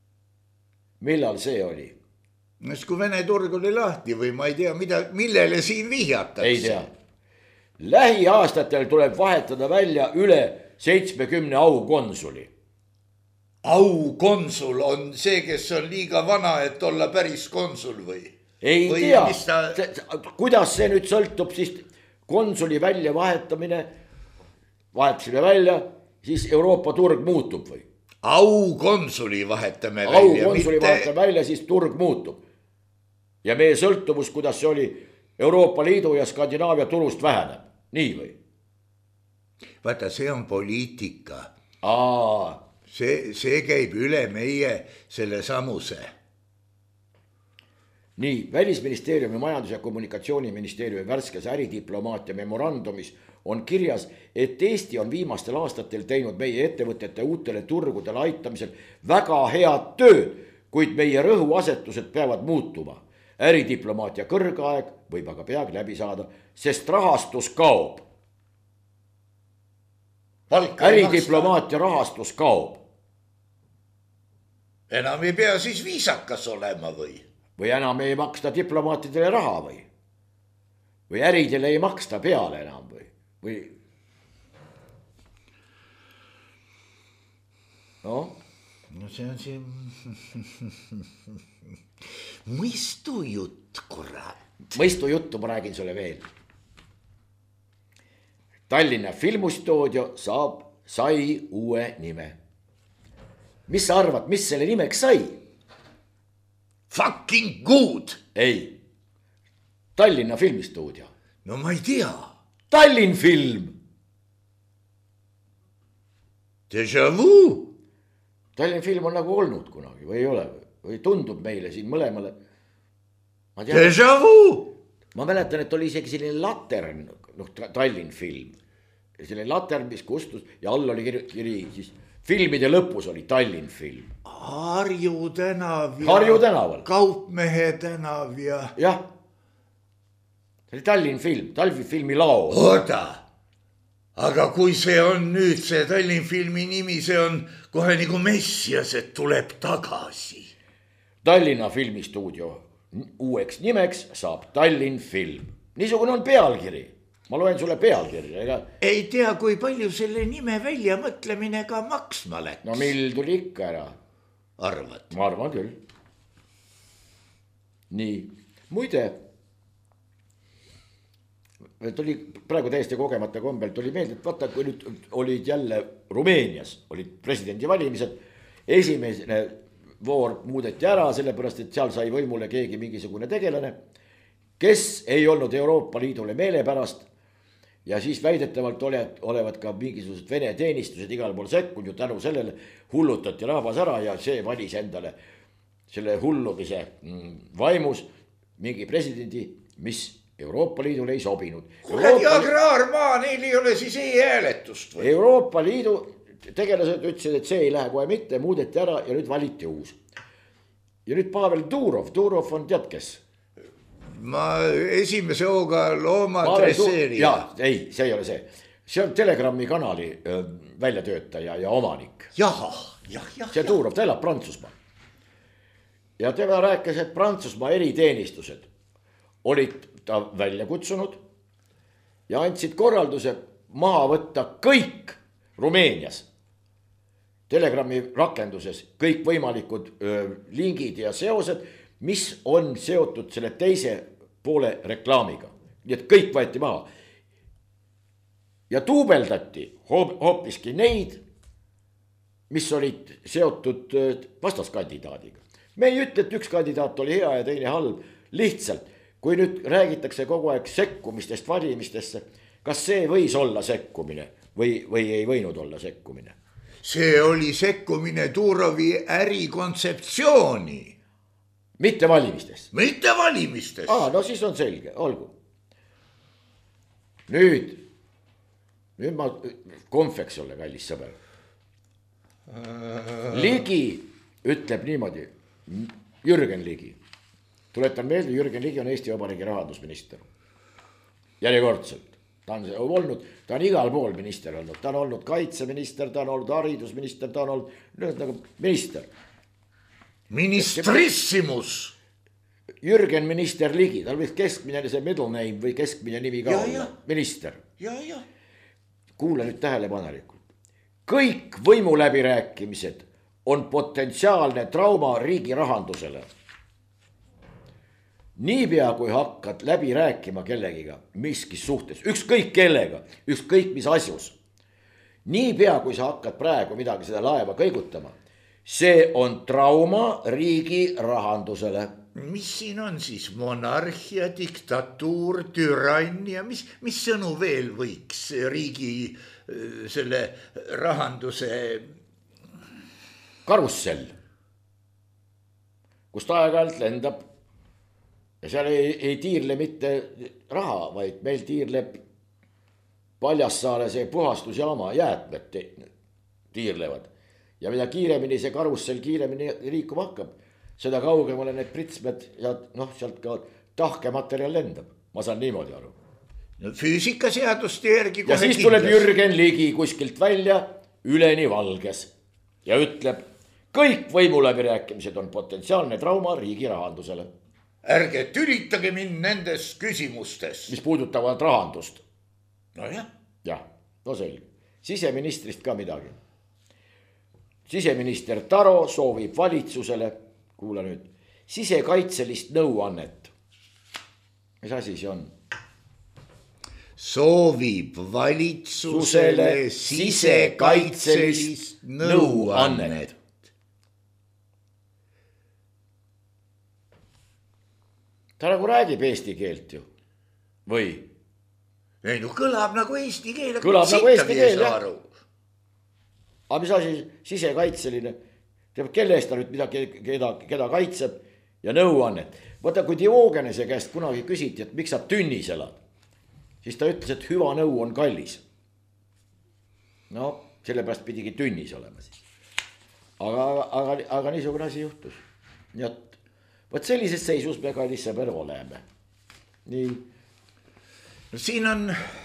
Millal see oli? Nes kui Vene turg oli lahti või ma ei tea, mida, millele siin vihjatakse. Ei tea. Lähiaastatel tuleb vahetada välja üle seitsmekümne aukonsuli. Aukonsul on see, kes on liiga vana, et olla päris konsul või? Ei või tea, ta... kuidas see nüüd sõltub siis konsuli välja vahetamine, vahetasime välja, siis Euroopa turg muutub või? Aukonsuli vahetame välja. Aukonsuli mitte... vahetame välja, siis turg muutub. Ja meie sõltuvus, kuidas see oli Euroopa Liidu ja Skandinaavia turust väheneb. Nii või? Vaata, see on poliitika. Aa. See, see käib üle meie selle samuse. Nii, Välisministeeriumi majandus- ja kommunikatsiooniministeeriumi värskes äridiplomaatia memorandumis on kirjas, et Eesti on viimastel aastatel teinud meie ettevõtete uutele turgudele aitamisel väga head tööd, kuid meie rõhuasetused peavad muutuma. Äridiplomaatia kõrgaeg võib aga peagi läbi saada, sest rahastus kaob. Äridiplomaatia rahastus kaob. Enam ei pea siis viisakas olema või? Või enam ei maksta diplomaatidele raha või? Või äridele ei maksta peale enam või? Või... No? No see on siin... Mõistu jutt, kurat. Mõistu juttu ma räägin sulle veel. Tallinna filmustuudio saab, sai uue nime. Mis sa arvad, mis selle nimeks sai? Fucking good! Ei. Tallinna filmistuudio. No ma ei tea. Tallinn film. Déjà vu? Tallinn film on nagu olnud kunagi või ei ole või tundub meile siin mõlemale. Déjà vu? Ma mäletan, et oli isegi selline latern, noh, Tallinn film. Selline latern, mis kustus ja all oli kiri, kiri siis filmide lõpus oli Tallinn film. Harju tänav ja Harju tänaval. Kaupmehe tänav ja... Jah. See oli Tallinn film, Tallinn filmi lao. Oota, aga kui see on nüüd see Tallinn filmi nimi, see on kohe nagu Messias, et tuleb tagasi. Tallinna filmistuudio uueks nimeks saab Tallinn film. Niisugune on pealkiri. Ma loen sulle pealkirja, ega... Ei tea, kui palju selle nime välja mõtlemine ka maksma läks. No mill tuli ikka ära. Arvad? Ma arvan küll. Nii, muide, tuli praegu täiesti kogemata kombel tuli meelde, et vaata, kui nüüd olid jälle Rumeenias, olid presidendivalimised, esimene voor muudeti ära, sellepärast, et seal sai võimule keegi mingisugune tegelane, kes ei olnud Euroopa Liidule meelepärast ja siis väidetavalt olevat, olevat ka mingisugused Vene teenistused igal pool sekkunud ju tänu sellele hullutati rahvas ära ja see valis endale selle hullumise vaimus mingi presidendi, mis Euroopa Liidule ei sobinud. kuradi agraarmaa, neil ei ole siis e-hääletust või? Euroopa Liidu tegelased ütlesid, et see ei lähe kohe mitte, muudeti ära ja nüüd valiti uus. Ja nüüd Pavel Durov, Durov on tead kes? Ma esimese hooga loomadresseerija. Jaa, ei, see ei ole see. See on Telegrami kanali väljatöötaja ja omanik. Jaha, jah, jah. See Durov, ta elab Prantsusmaa. Ja tema rääkis, et Prantsusmaa eriteenistused olid ta välja kutsunud ja andsid korralduse maha võtta kõik Rumeenias Telegrami rakenduses kõik võimalikud öö, lingid ja seosed, mis on seotud selle teise poole reklaamiga. Nii et kõik võeti maha. Ja tuubeldati hoopiski neid, mis olid seotud vastaskandidaadiga. Me ei ütle, et üks kandidaat oli hea ja teine halb. Lihtsalt, kui nüüd räägitakse kogu aeg sekkumistest valimistesse, kas see võis olla sekkumine või, või ei võinud olla sekkumine? See oli sekkumine Durovi ärikontseptsiooni. Mitte valimistest? Mitte valimistest. Aa, no siis on selge, olgu. Nüüd, nüüd ma konfeks olla, kallis sõber. Ligi ütleb niimoodi, Jürgen Ligi. Tuletan meelde, Jürgen Ligi on Eesti Vabariigi rahandusminister. Järjekordselt. Ta on olnud, ta on igal pool minister olnud. Ta on olnud kaitseminister, ta on olnud haridusminister, ta on olnud nüüd nagu minister. Ministrissimus. Jürgen minister Ligi, tal võiks keskmine see middle name või keskmine nimi ka ja, olla. Ja. Minister. Ja, ja. Kuule nüüd tähelepanelikult. Kõik võimuläbirääkimised on potentsiaalne trauma riigi rahandusele. Niipea kui hakkad läbi rääkima kellegiga miskis suhtes, ükskõik kellega, ükskõik mis asjus. Niipea kui sa hakkad praegu midagi seda laeva kõigutama, see on trauma riigi rahandusele. Mis siin on siis monarhia, diktatuur, türannia, mis, mis sõnu veel võiks riigi selle rahanduse... Karussell, kust aeg-ajalt lendab ja seal ei, ei tiirle mitte raha, vaid meil tiirleb Paljassaare see puhastusjaama jäätmed tiirlevad. Ja mida kiiremini see karussell kiiremini liikuma hakkab, seda kaugemale need pritsmed ja noh, sealt ka tahkematerjal lendab. Ma saan niimoodi aru. No, füüsikaseaduste järgi ja siis tuleb kindlas. Jürgen Ligi kuskilt välja üleni valges ja ütleb, kõik võimuläbirääkimised on potentsiaalne trauma riigi rahandusele. Ärge tülitage mind nendes küsimustes. Mis puudutavad rahandust. No jah. Jah, no selge. Siseministrist ka midagi. Siseminister Taro soovib valitsusele, kuula nüüd, sisekaitselist nõuannet. Mis asi see on? Soovib valitsusele sisekaitselist nõuannet. Ta nagu räägib eesti keelt ju. Või? Ei, no kõlab nagu eesti keel. Kõlab nagu eesti keel, jah. Aga mis asi sisekaitseline? Teab, kelle eest ta nüüd midagi, keda, keda kaitseb ja nõuannet. Vaata, kui Diogenese käest kunagi küsiti, et miks sa tünnis elad, siis ta ütles, et hüva nõu on kallis. No, sellepärast pidigi tünnis olema siis. Aga, aga, aga niisugune asi juhtus. Nii et võt sellises seisus me kallis sõber oleme. Nii. No siin on,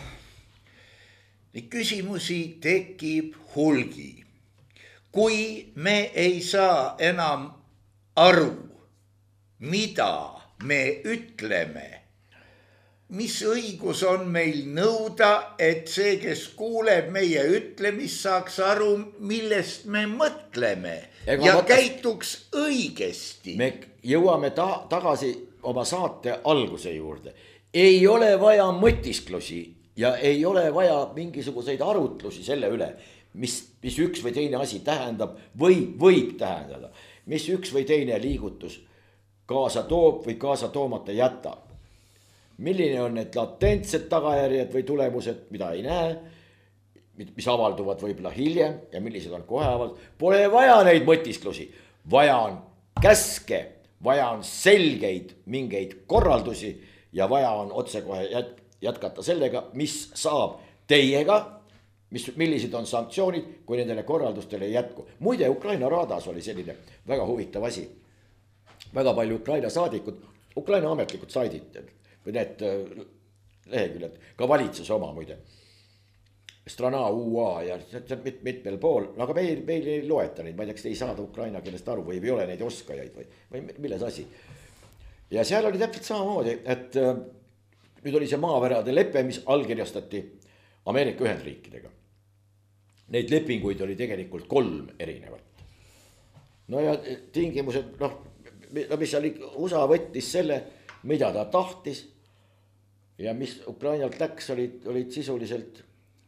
neid küsimusi tekib hulgi. Kui me ei saa enam aru, mida me ütleme, mis õigus on meil nõuda, et see, kes kuuleb meie ütlemist, saaks aru, millest me mõtleme Ega ja võtas... käituks õigesti. Me jõuame ta- tagasi oma saate alguse juurde. Ei ole vaja mõtisklusi ja ei ole vaja mingisuguseid arutlusi selle üle, mis, mis üks või teine asi tähendab või võib tähendada, mis üks või teine liigutus kaasa toob või kaasa toomata jätab. milline on need latentsed tagajärjed või tulemused, mida ei näe, mis avalduvad võib-olla hiljem ja millised on kohe avald-. Pole vaja neid mõtisklusi, vaja on käske, vaja on selgeid mingeid korraldusi ja vaja on otsekohe jät- jätkata sellega, mis saab teiega, mis, millised on sanktsioonid, kui nendele korraldustele ei jätku. Muide, Ukraina raadas oli selline väga huvitav asi. Väga palju Ukraina saadikud, Ukraina ametlikud saidid, või need leheküljed, ka valitsuse oma muide. Strana U A ja mit, mitmel pool, aga meil, meil ei loeta neid, ma ei tea, kas ei saada Ukraina keelest aru või ei ole neid oskajaid või, või milles asi. Ja seal oli täpselt samamoodi, et nüüd oli see maavarade lepe, mis allkirjastati Ameerika Ühendriikidega. Neid lepinguid oli tegelikult kolm erinevat. No ja tingimused, noh, mis seal U S A võttis selle, mida ta tahtis ja mis Ukrainalt läks, olid, olid sisuliselt,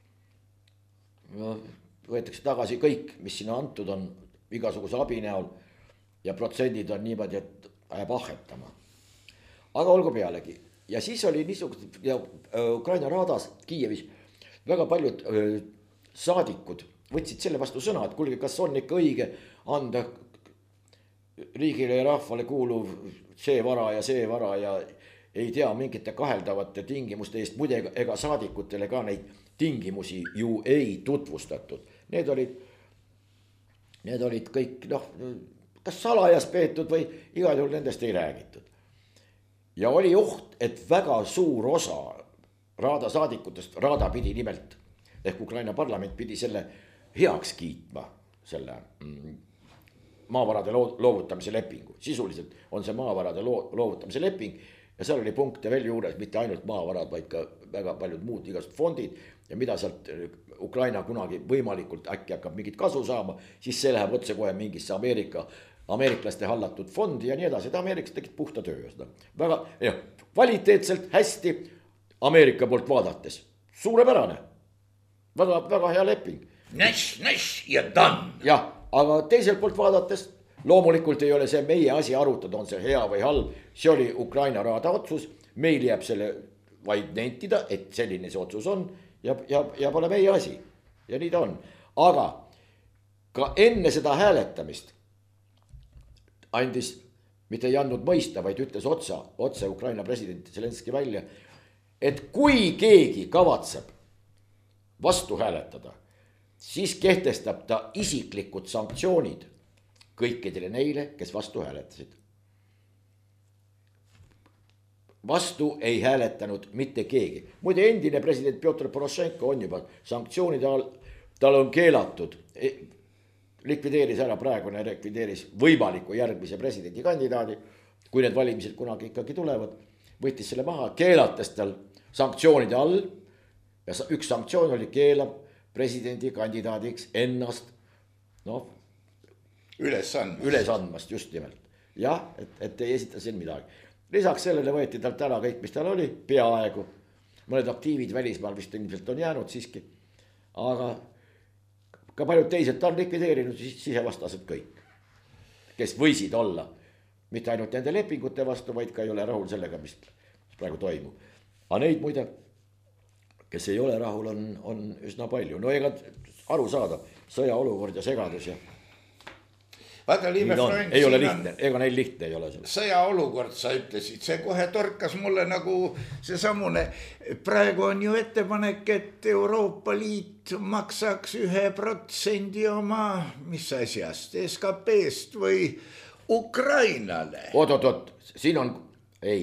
no, võetakse tagasi kõik, mis sinna antud on igasuguse abi näol ja protsendid on niimoodi, et ajab ahhetama. Aga olgu pealegi. Ja siis oli niisugused, ja Ukraina raadas Kiievis väga paljud öö, saadikud võtsid selle vastu sõna, et kuulge, kas on ikka õige anda riigile ja rahvale kuuluv see vara ja see vara ja ei tea mingite kaheldavate tingimuste eest, muide ega saadikutele ka neid tingimusi ju ei tutvustatud. Need olid, need olid kõik, noh, kas salajas peetud või igal juhul nendest ei räägitud. Ja oli oht, et väga suur osa raada saadikutest, raada pidi nimelt, ehk Ukraina parlament pidi selle heaks kiitma, selle maavarade loovutamise lepingu. Sisuliselt on see maavarade loovutamise leping ja seal oli punkte veel juures, mitte ainult maavarad, vaid ka väga paljud muud igasugused fondid ja mida sealt Ukraina kunagi võimalikult äkki hakkab mingit kasu saama, siis see läheb otse kohe mingisse Ameerika, ameeriklaste hallatud fondi ja nii edasi, et ameeriklased tegid puhta töö. Väga ja, kvaliteetselt hästi Ameerika poolt vaadates. Suurepärane. Väga, väga hea leping. Näš, näš ja done. Jah, aga teiselt poolt vaadates loomulikult ei ole see meie asi arutada, on see hea või halb. See oli Ukraina raada otsus. Meil jääb selle vaid nentida, et selline see otsus on ja, ja, ja pole meie asi. Ja nii ta on. Aga ka enne seda hääletamist andis, mitte ei andnud mõista, vaid ütles otsa, otse Ukraina president Zelenski välja, et kui keegi kavatseb vastu hääletada, siis kehtestab ta isiklikud sanktsioonid kõikidele neile, kes vastu hääletasid. Vastu ei hääletanud mitte keegi. Muide endine president Pjotr Porošenko on juba sanktsioonide all, tal on keelatud, likvideeris ära praegune, likvideeris võimaliku järgmise presidendi kandidaadi, kui need valimised kunagi ikkagi tulevad, võttis selle maha, keelates tal sanktsioonide all ja üks sanktsioon oli keelab presidendi kandidaadiks ennast, noh, üles andmast. Üles andmast just nimelt. Jah, et, et ei esita siin midagi. Lisaks sellele võeti talt ära kõik, mis tal oli, peaaegu. Mõned aktiivid välismaal vist ilmselt on jäänud siiski. Aga ka paljud teised ta on likvideerinud sisevastased kõik, kes võisid olla mitte ainult nende lepingute vastu, vaid ka ei ole rahul sellega, mis praegu toimub. Aga neid muide, kes ei ole rahul, on, on üsna palju. No ega aru saada, sõjaolukord ja segadus ja vaata, Liive no, Freund, ei ole lihtne, ega neil lihtne ei ole selle. Sõjaolukord, sa ütlesid, see kohe torkas mulle nagu see samune. Praegu on ju ettepanek, et Euroopa Liit maksaks ühe protsendi oma, mis asjast, S K P-st või Ukrainale. Oot, oot, oot, siin on, ei,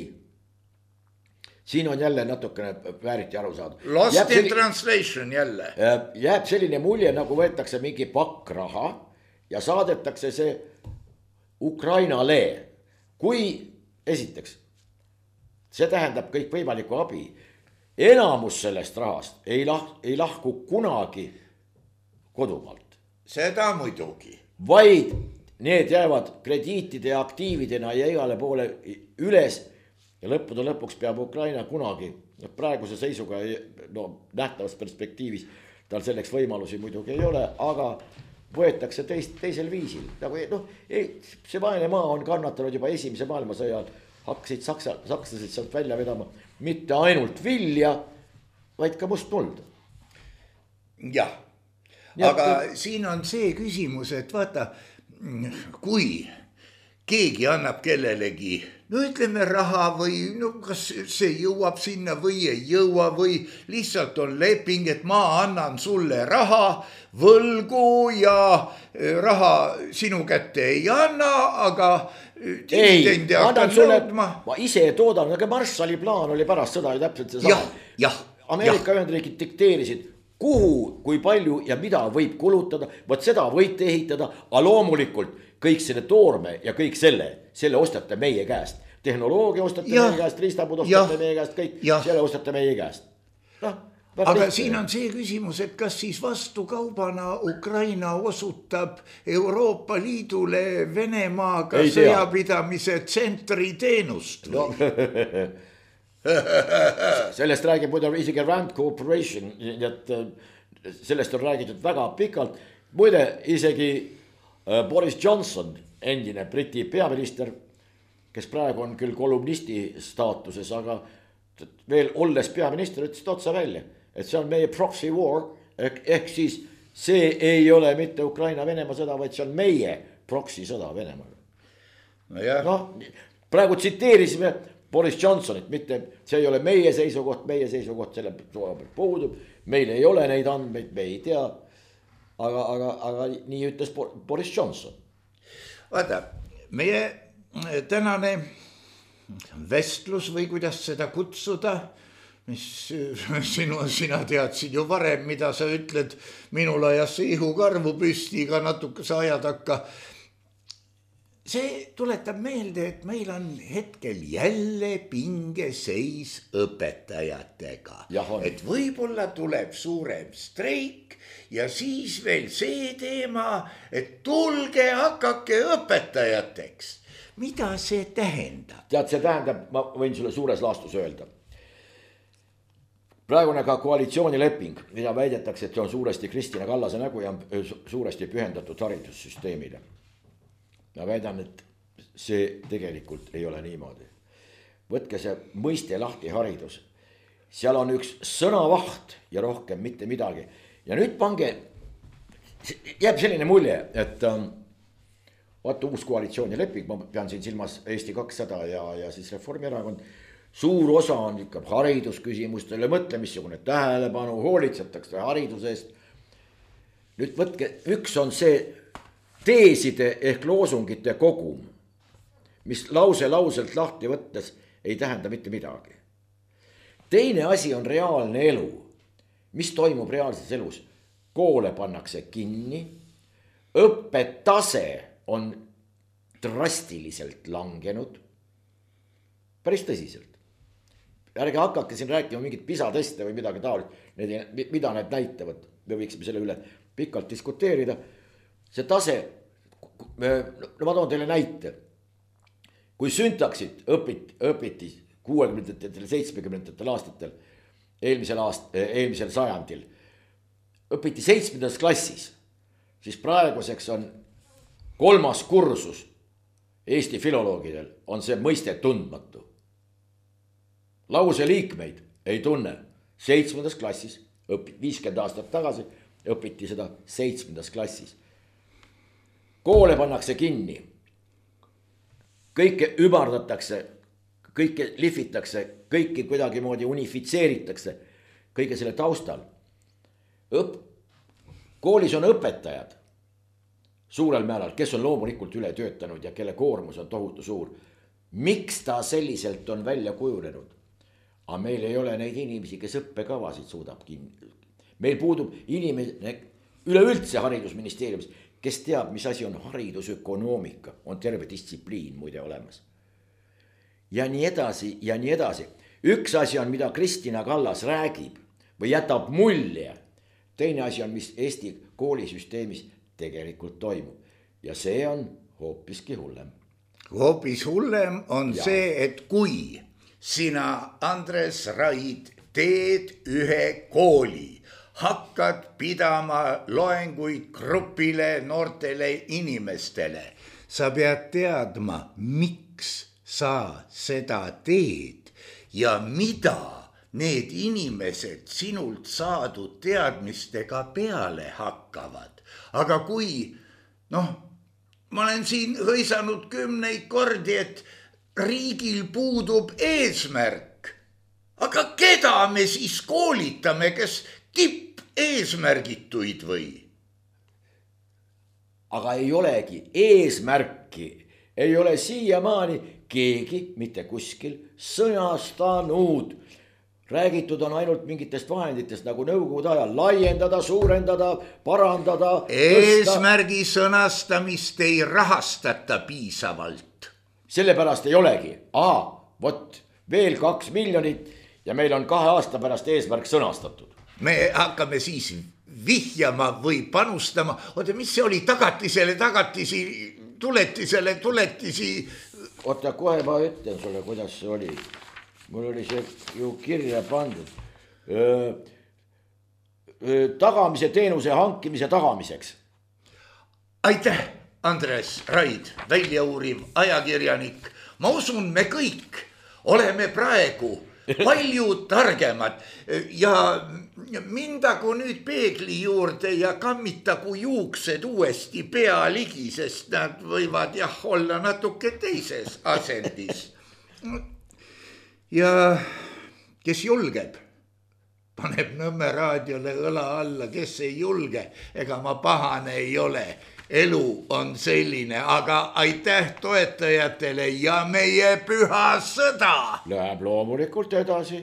siin on jälle natukene vääriti aru saada. Lost jääb in selline, translation jälle. Jääb selline mulje, nagu võetakse mingi pakk raha ja saadetakse see Ukrainale. Kui esiteks, see tähendab kõik võimalikku abi. Enamus sellest rahast ei, lah, ei lahku kunagi kodumaalt. Seda muidugi. Vaid need jäävad krediitide ja aktiividena ja igale poole üles ja lõppude lõpuks peab Ukraina kunagi, praeguse seisuga no, nähtavas perspektiivis tal selleks võimalusi muidugi ei ole, aga võetakse teist, teisel viisil. Nagu, no, ei, see vaene maa on kannatanud juba esimese maailmasõja, hakkasid saksa, sakslased sealt välja vedama mitte ainult vilja, vaid ka mustmuld. jah, aga et... siin on see küsimus, et vaata, kui keegi annab kellelegi, no ütleme raha või no kas see jõuab sinna või ei jõua või lihtsalt on leping, et ma annan sulle raha võlgu ja raha sinu kätte ei anna, aga ei, ma annan sulle, ma ise toodan, aga Marshalli plaan oli pärast sõda ju täpselt see sama. jah, Ameerika Ühendriigid dikteerisid, kuhu, kui palju ja mida võib kulutada, võt seda võite ehitada, aga loomulikult kõik selle toorme ja kõik selle, selle ostate meie käest. Tehnoloogia ostate ja, meie käest, riistabud ostate ja, meie käest, kõik ja. Selle ostate meie käest. No, aga lihtne. Siin on see küsimus, et kas siis vastu kaubana Ukraina osutab Euroopa Liidule Venemaaga sõjapidamise tsentri teenust? No. Sellest räägib muide isegi Rand Corporation, et sellest on räägitud väga pikalt. Muide isegi Boris Johnson, endine Briti peaminister, kes praegu on küll kolumnisti staatuses, aga veel olles peaminister, ütles otsa välja, et see on meie proxy war, ehk siis see ei ole mitte Ukraina-Venemaa sõda, vaid see on meie proxy sõda Venemaaga. No, no, praegu tsiteerisime Boris Johnsonit, mitte see ei ole meie seisukoht, meie seisukoht selle puudub, meil ei ole neid andmeid, me ei tea, aga, aga, aga nii ütles Boris Johnson. Vaata, meie tänane vestlus või kuidas seda kutsuda, mis sinu, sina teadsid ju varem, mida sa ütled, minul ajas see ihukarvu püsti ka natukese aja takka. See tuletab meelde, et meil on hetkel jälle pingeseis õpetajatega. Et võib-olla tuleb suurem streik ja siis veel see teema, et tulge hakake õpetajateks. Mida see tähendab? Tead, see tähendab, ma võin sulle suures laastus öelda. Praegune ka koalitsioonileping, mida väidetakse, et see on suuresti Kristina Kallase nägu ja suuresti pühendatud haridussüsteemile. Ma väidan, et see tegelikult ei ole niimoodi. Võtke see mõiste lahti haridus. Seal on üks sõnavaht ja rohkem mitte midagi. Ja nüüd pange, jääb selline mulje, et ähm, vaata uus koalitsioonileping, ma pean siin silmas Eesti kakssada ja, ja siis Reformierakond. Suur osa on ikka haridusküsimustele, mõtle, missugune tähelepanu, hoolitsetakse hariduse eest. Nüüd võtke, üks on see teeside ehk loosungite kogum, mis lause lauselt lahti võttes ei tähenda mitte midagi. Teine asi on reaalne elu. Mis toimub reaalses elus? Koole pannakse kinni, õppetase on drastiliselt langenud, päris tõsiselt. Ärge hakake siin rääkima mingit pisateste või midagi taolist, mida need näitavad, me võiksime selle üle pikalt diskuteerida. See tase, no ma toon teile näite, kui süntaksid õpiti, õpiti kuuekümnendatel, seitsmekümnendatel aastatel, eelmisel, aast, eelmisel sajandil, õpiti seitsmendas klassis, siis praeguseks on kolmas kursus Eesti filoloogidel on see mõiste tundmatu. Lause liikmeid ei tunne, seitsmendas klassis, õpiti viiskümmend aastat tagasi, õpiti seda seitsmendas klassis. Koole pannakse kinni, kõike ümardatakse, kõike lihvitakse, kõike kuidagi moodi unifitseeritakse, kõige selle taustal. Õp... Koolis on õpetajad suurel määral, kes on loomulikult üle töötanud ja kelle koormus on tohutu suur. Miks ta selliselt on välja kujunenud? Aga meil ei ole neid inimesi, kes õppekavasid suudab kinni. Meil puudub inimene üleüldse haridusministeeriumis, kes teab, mis asi on haridusökonoomika, on terve distsipliin muide olemas. Ja nii edasi, ja nii edasi. Üks asi on, mida Kristina Kallas räägib või jätab mulje. Teine asi on, mis Eesti koolisüsteemis tegelikult toimub. Ja see on hoopiski hullem. Hoopis hullem on ja. See, et kui sina, Andres Raid, teed ühe kooli, hakkad pidama loenguid grupile, noortele inimestele. Sa pead teadma, miks sa seda teed ja mida need inimesed sinult saadud teadmistega peale hakkavad. Aga kui, noh, ma olen siin hõisanud kümneid kordi, et riigil puudub eesmärk. Aga keda me siis koolitame, kes tipp eesmärgituid või? Aga ei olegi eesmärki, ei ole siiamaani keegi mitte kuskil sõnastanud. Räägitud on ainult mingitest vahenditest nagu nõukogude ajal, laiendada, suurendada, parandada. Eesmärgi tõsta. Sõnastamist ei rahastata piisavalt. Sellepärast ei olegi. Aha, vot veel kaks miljonit ja meil on kahe aasta pärast eesmärk sõnastatud. Me hakkame siis vihjama või panustama. Oota, mis see oli tagatisele, tagatisi, tuletisele, tuletisi? Oota, kohe ma ütlen sulle, kuidas see oli. Mul oli see ju kirja pandud. Öö, öö, tagamise teenuse hankimise tagamiseks. Aitäh, Andres Raid, väljauuriv ajakirjanik. Ma usun, me kõik oleme praegu palju targemad ja mindagu nüüd peegli juurde ja kammitagu juuksed uuesti pea ligi, sest nad võivad jah olla natuke teises asendis. Ja kes julgeb, paneb Nõmme raadiole õla alla, kes ei julge, ega ma pahane ei ole. Elu on selline, aga aitäh toetajatele ja meie püha sõda. Läheb loomulikult edasi.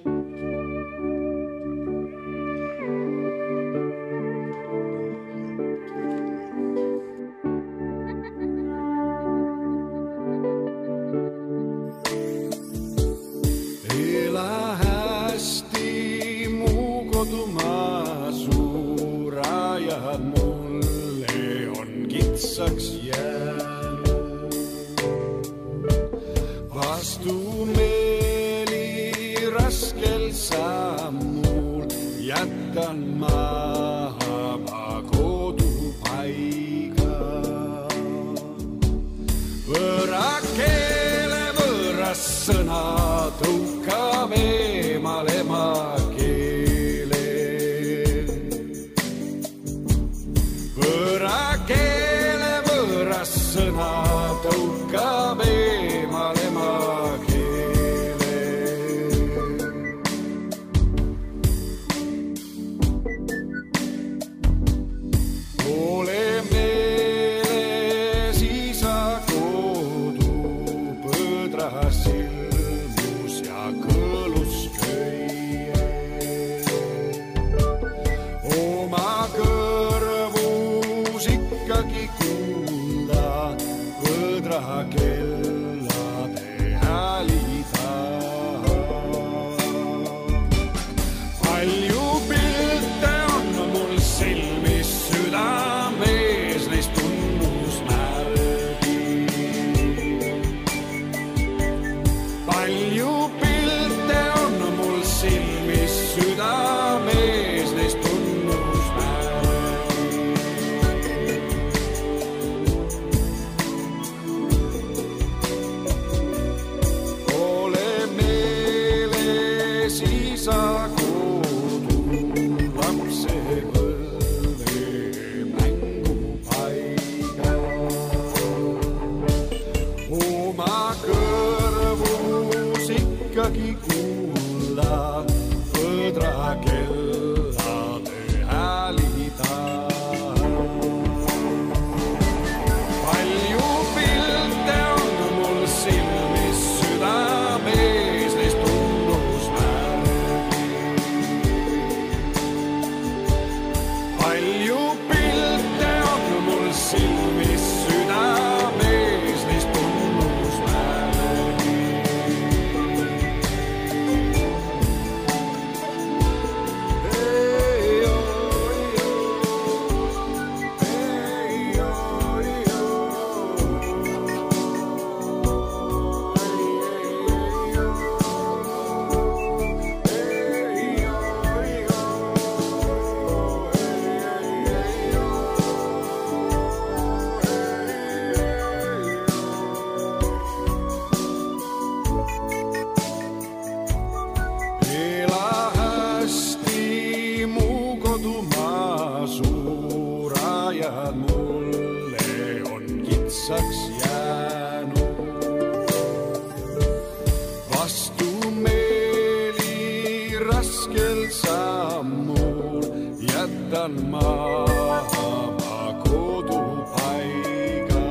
jätan maha ma kodupaiga.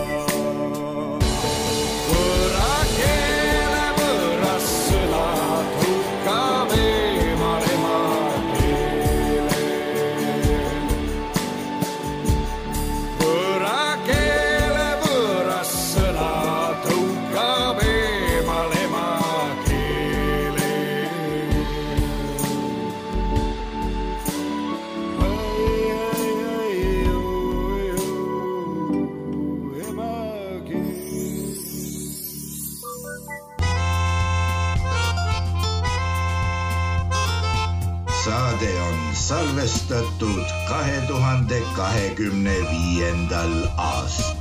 Võõra keele võõras sõnad hukkab eemal emakeele. Võõra keele võõras sõnad hukkab eemal emakeele. Saade on salvestatud kahe tuhande kahekümne viiendal aastal.